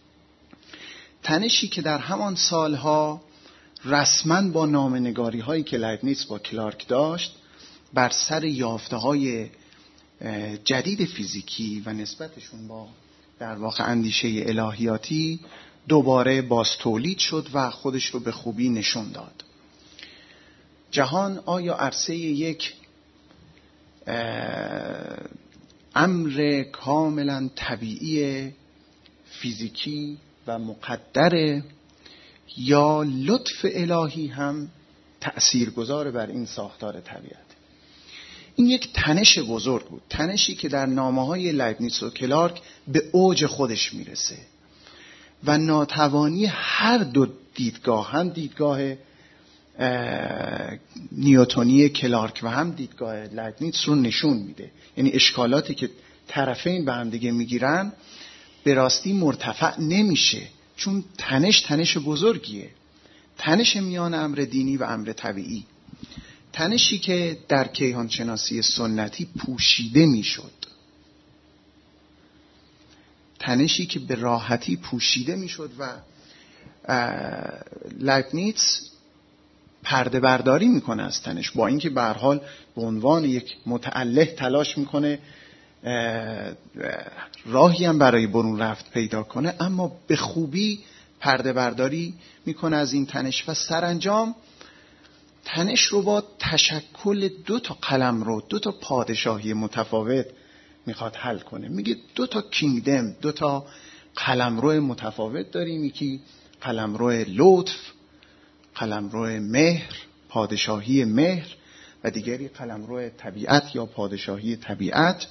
Speaker 4: تنشی که در همان سالها رسما با نامه‌نگاری هایی که لایبنیتس با کلارک داشت بر سر یافته های جدید فیزیکی و نسبتشون با در واقع اندیشه الهیاتی دوباره باز تولید شد و خودش رو به خوبی نشون داد. جهان آیا عرصه یک امر کاملا طبیعی فیزیکی و مقدر، یا لطف الهی هم تأثیرگذار بر این ساختار طبیعت؟ این یک تنش بزرگ بود، تنشی که در نامه‌های لایبنیتس و کلارک به اوج خودش میرسه و ناتوانی هر دو دیدگاه، هم دیدگاه نیوتونی کلارک و هم دیدگاه لایبنیتس رو نشون میده. یعنی اشکالاتی که طرفین به هم دیگه میگیرن به راستی مرتفع نمیشه، چون تنش بزرگیه، تنش میان امر دینی و امر طبیعی، تنشی که در کیهانشناسی سنتی پوشیده میشد، تنشی که به راحتی پوشیده میشد و لایبنیتس پرده برداری میکنه از تنش، با اینکه به هر حال به عنوان یک متأله تلاش میکنه راهی هم برای برون رفت پیدا کنه، اما به خوبی پرده برداری میکنه از این تنش و سرانجام تنش رو با تشکل 2 قلمرو، 2 پادشاهی متفاوت میخواد حل کنه. میگه 2 کینگدم، 2 قلمرو متفاوت داریم، یکی قلمرو لطف، قلمرو مهر، پادشاهی مهر، و دیگری قلمرو طبیعت یا پادشاهی طبیعت.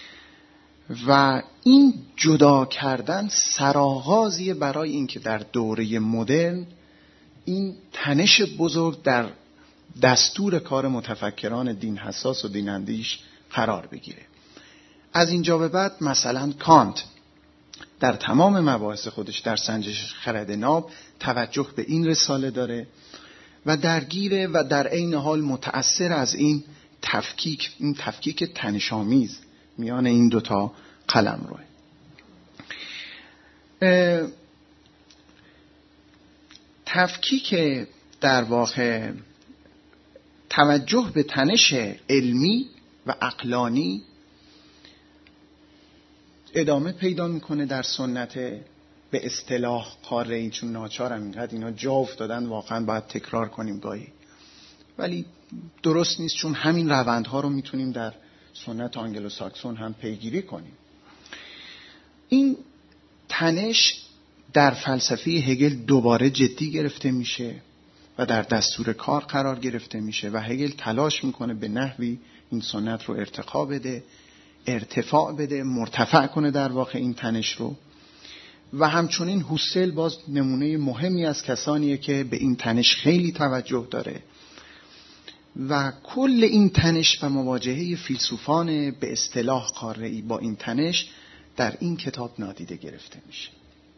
Speaker 4: و این جدا کردن سرآغازیه برای اینکه در دوره مدرن این تنش بزرگ در دستور کار متفکران دین حساس و دین اندیش قرار بگیره. از اینجا به بعد مثلا کانت در تمام مباحث خودش در سنجش خرد ناب توجه به این رساله داره و درگیره و در عین حال متأثر از این تفکیک تنش‌آمیز میان این دوتا قلمرو. تفکیک در واقع توجه به تنش علمی و عقلانی ادامه پیدا میکنه در سنت به اصطلاح قاره‌ای، چون ناچارم اینقدر اینا جا افتادن واقعا باید تکرار کنیم گاهی، ولی درست نیست چون همین روندها رو میتونیم در سنت آنگلو ساکسون هم پیگیری کنیم. این تنش در فلسفه هگل دوباره جدی گرفته میشه و در دستور کار قرار گرفته میشه و هگل تلاش میکنه به نحوی این سنت رو ارتفاع بده، مرتفع کنه در واقع این تنش رو. و همچنین هوسل باز نمونه مهمی از کسانیه که به این تنش خیلی توجه داره و کل این تنش و مواجهه فیلسوفان به اصطلاح قاره‌ای با این تنش در این کتاب نادیده گرفته میشه.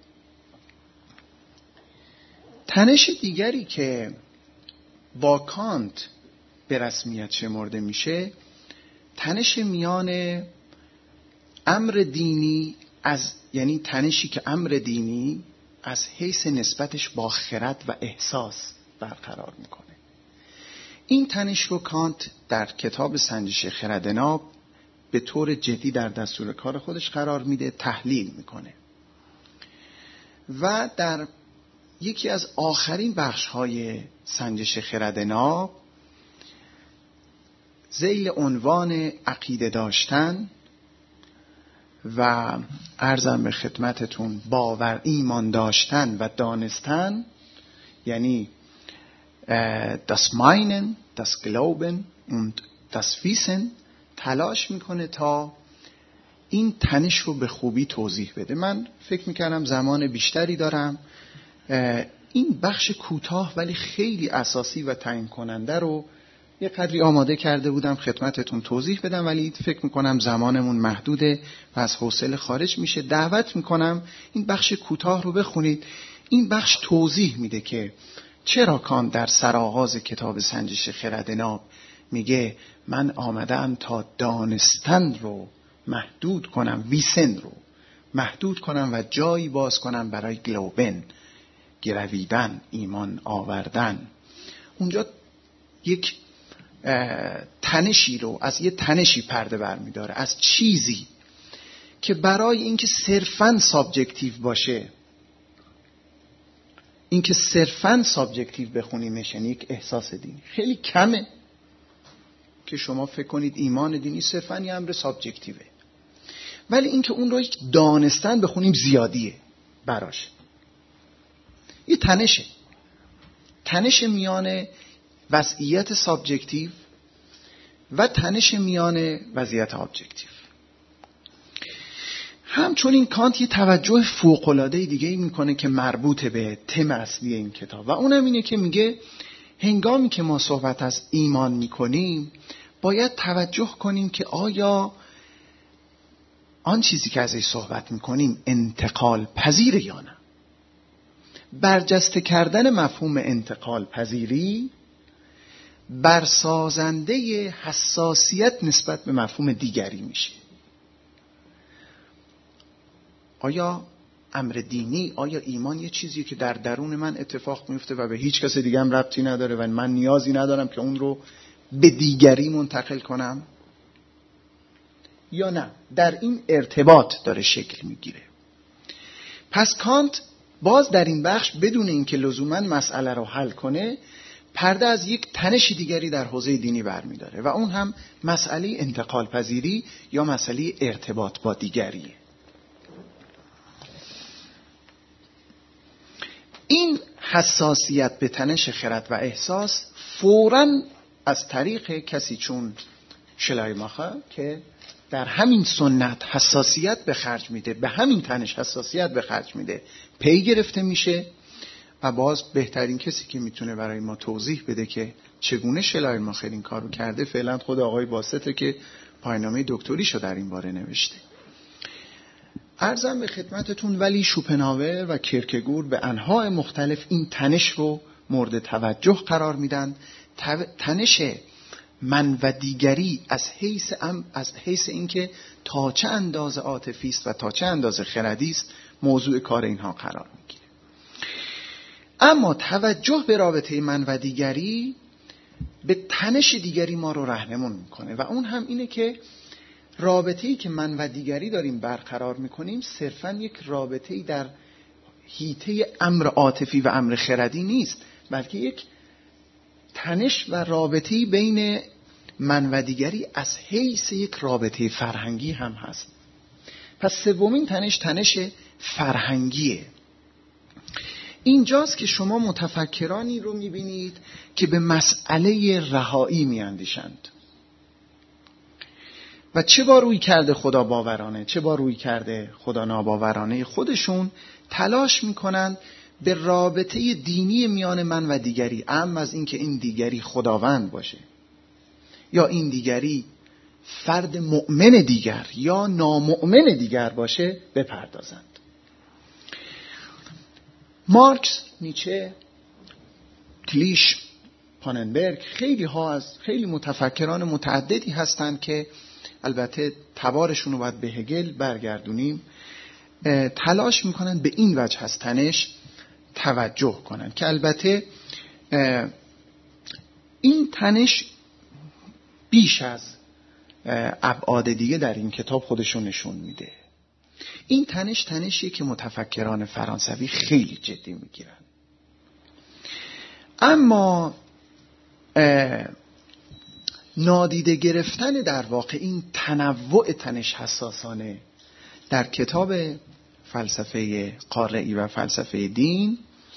Speaker 4: تنش دیگری که با کانت به رسمیت شمرده میشه تنش میان امر دینی یعنی تنشی که امر دینی از حیث نسبتش با خرد و احساس برقرار میکنه. این تنش رو کانت در کتاب سنجش خرد ناب به طور جدی در دستور کار خودش قرار میده، تحلیل میکنه و در یکی از آخرین بخش‌های سنجش خرد ناب ذیل عنوان عقیده داشتن و عرضم به خدمتتون باور، ایمان داشتن و دانستن، یعنی das Meinen, das Glauben und das Wissen، تلاش میکنه تا این تنش رو به خوبی توضیح بده. من فکر میکردم زمان بیشتری دارم، این بخش کوتاه ولی خیلی اساسی و تعیین کننده رو یه قدری آماده کرده بودم خدمتتون توضیح بدم، ولی فکر میکنم زمانمون محدوده و از حوصله خارج میشه. دعوت میکنم این بخش کوتاه رو بخونید. این بخش توضیح میده که چرا کانت در سرآغاز کتاب سنجش خرد ناب میگه من آمدم تا دانستن رو محدود کنم، ویسن رو محدود کنم و جایی باز کنم برای گلوبن، گرویدن، ایمان آوردن. اونجا یک تنشی رو از یه تنشی پرده برمیداره، از چیزی که برای اینکه صرفاً سابجکتیو باشه، اینکه صرفاً سابجکتیو بخونیمش، یعنی یک احساس دینی، خیلی کمه که شما فکر کنید ایمان دینی صرفاً یه امر سابجکتیوه، ولی اینکه اون رو یک دانستن بخونیم زیادیه براش. یه تنش میان وضعیت سابجکتیو و تنش میان وضعیت ابجکتیو. همچنین کانت یه توجه فوق‌العاده دیگه میکنه که مربوط به تم اصلی این کتاب و اونم اینه که میگه هنگامی که ما صحبت از ایمان میکنیم باید توجه کنیم که آیا آن چیزی که ازش صحبت میکنیم انتقال پذیره یا نه. برجسته کردن مفهوم انتقال پذیری برسازنده حساسیت نسبت به مفهوم دیگری میشه. آیا امر دینی، آیا ایمان یه چیزی که در درون من اتفاق میفته و به هیچ کس دیگه هم ربطی نداره و من نیازی ندارم که اون رو به دیگری منتقل کنم، یا نه در این ارتباط داره شکل میگیره؟ پس کانت باز در این بخش بدون اینکه لزوماً مسئله رو حل کنه پرده از یک تنش دیگری در حوزه دینی برمیداره و اون هم مسئله انتقال پذیری یا مسئله ارتباط با دیگریه. این حساسیت به تنش خرد و احساس فوراً از طریق کسی چون شلایماخر که در همین سنت حساسیت به خرج میده، به همین تنش حساسیت به خرج میده، پی گرفته میشه و باز بهترین کسی که میتونه برای ما توضیح بده که چگونه شلایماخر این کارو کرده فعلا خود آقای باسطه که پایان‌نامه دکتریشو در این باره نوشته. عرضم به خدمتتون ولی شوپنهاور و کیرکگور به انواع مختلف این تنش رو مورد توجه قرار میدن. تنش من و دیگری از حیث اینکه تا چه اندازه عاطفی است و تا چه اندازه خردی است موضوع کار اینها قرار میگیره. اما توجه به رابطه من و دیگری به تنش دیگری ما رو راهنمون میکنه و اون هم اینه که رابطه‌ای که من و دیگری داریم برقرار میکنیم صرفاً یک رابطه‌ای در حیطه امر عاطفی و امر خردی نیست، بلکه یک تنش و رابطه‌ای بین من و دیگری از حیث یک رابطه فرهنگی هم هست. پس سومین تنش فرهنگیه. اینجاست که شما متفکرانی رو میبینید که به مسئله رهایی میاندیشند و چه با روی کرده خدا باورانه چه با روی کرده خدا ناباورانه خودشون تلاش میکنند به رابطه دینی میان من و دیگری، اما از اینکه این دیگری خداوند باشه یا این دیگری فرد مؤمن دیگر یا نامؤمن دیگر باشه بپردازند. مارکس، نیچه، کلیش، پاننبرگ، خیلی متفکران متعددی هستند که البته تبارشون رو باید به هگل برگردونیم، تلاش میکنن به این وجه از تنش توجه کنن که البته این تنش بیش از ابعاد دیگه در این کتاب خودشون نشون میده. این تنشیه که متفکران فرانسوی خیلی جدی میگیرن. اما نادیده گرفتن در واقع این تنوع تنش حساسانه در کتاب فلسفه قارعی و فلسفه دین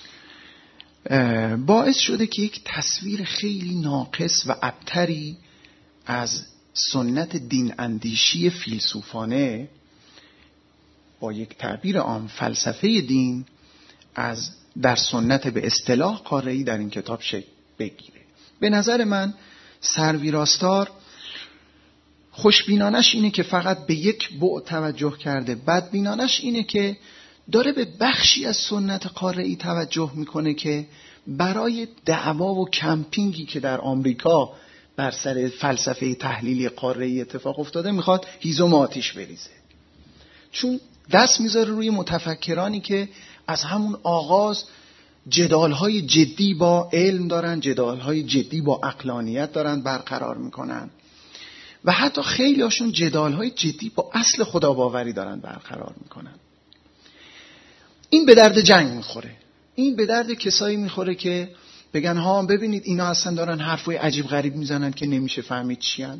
Speaker 4: باعث شده که یک تصویر خیلی ناقص و ابتری از سنت دین اندیشی فیلسوفانه با یک تعبیر عام فلسفه دین از در سنت به اصطلاح قارعی در این کتاب شکل بگیره. به نظر من سرویراستار خوشبینانش اینه که فقط به یک بعد توجه کرده، بدبینانش اینه که داره به بخشی از سنت قارعی توجه میکنه که برای دعوا و کمپینگی که در آمریکا بر سر فلسفه تحلیلی قارعی اتفاق افتاده میخواد هیزم آتیش بریزه، چون دست میذاره روی متفکرانی که از همون آغاز جدالهای جدی با علم دارن، جدالهای جدی با عقلانیت دارن برقرار میکنن و حتی خیلی هاشون جدالهای جدی با اصل خداباوری دارن برقرار میکنن. این به درد جنگ میخوره، این به درد کسایی میخوره که بگن ها ببینید اینا اصلا دارن حرفای عجیب غریب میزنن که نمیشه فهمید چیان.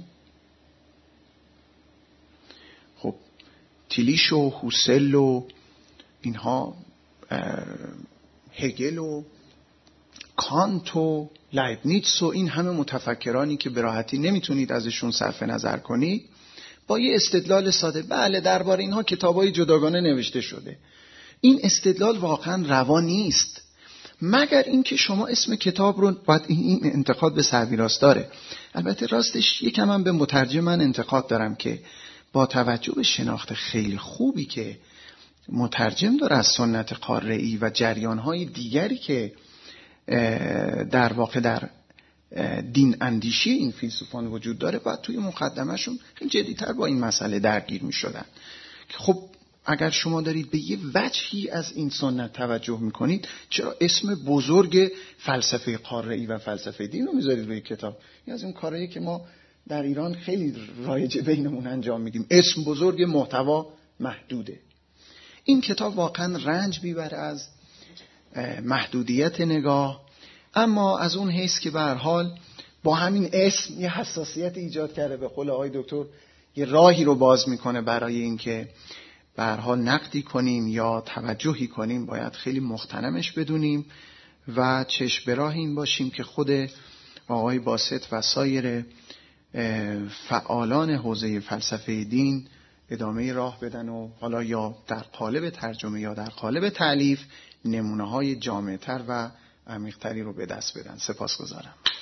Speaker 4: خب تیلیش و هوسل و اینها، هگل و کانت و لایبنیتس و این همه متفکرانی که به راحتی نمیتونید ازشون صرف نظر کنید، با یه استدلال ساده، بله درباره اینها کتابای جداگانه نوشته شده، این استدلال واقعا روا نیست، مگر اینکه شما اسم کتاب رو باید این انتقاد به سرویراستاره. البته راستش یکم هم به مترجم من انتقاد دارم که با توجه به شناخت خیلی خوبی که مترجم داره از سنت قارعی و جریان‌های دیگری که در واقع در دین اندیشی این فیلسوفان وجود داره، باید توی مقدمه‌شون خیلی جدی‌تر با این مسئله درگیر می‌شدن که خب اگر شما دارید به یه وجهی از این سنت توجه می‌کنید، چرا اسم بزرگ فلسفه قارعی و فلسفه دین رو می‌ذارید روی کتاب؟ این از این کارهایی که ما در ایران خیلی رایج بینمون انجام میدیم، اسم بزرگ محتوا محدوده. این کتاب واقعا رنج میبره از محدودیت نگاه، اما از اون حیث که به هر حال با همین اسم یه حساسیت ایجاد کرده، به قول آقای دکتر یه راهی رو باز میکنه برای اینکه به هر حال نقدی کنیم یا توجهی کنیم، باید خیلی مغتنمش بدونیم و چشم به راه این باشیم که خود آقای باسط و سایر فعالان حوزه فلسفه دین ادامه راه بدن و حالا یا در قالب ترجمه یا در قالب تألیف نمونه‌های جامع‌تر و عمیق‌تری رو به دست بدن. سپاسگزارم.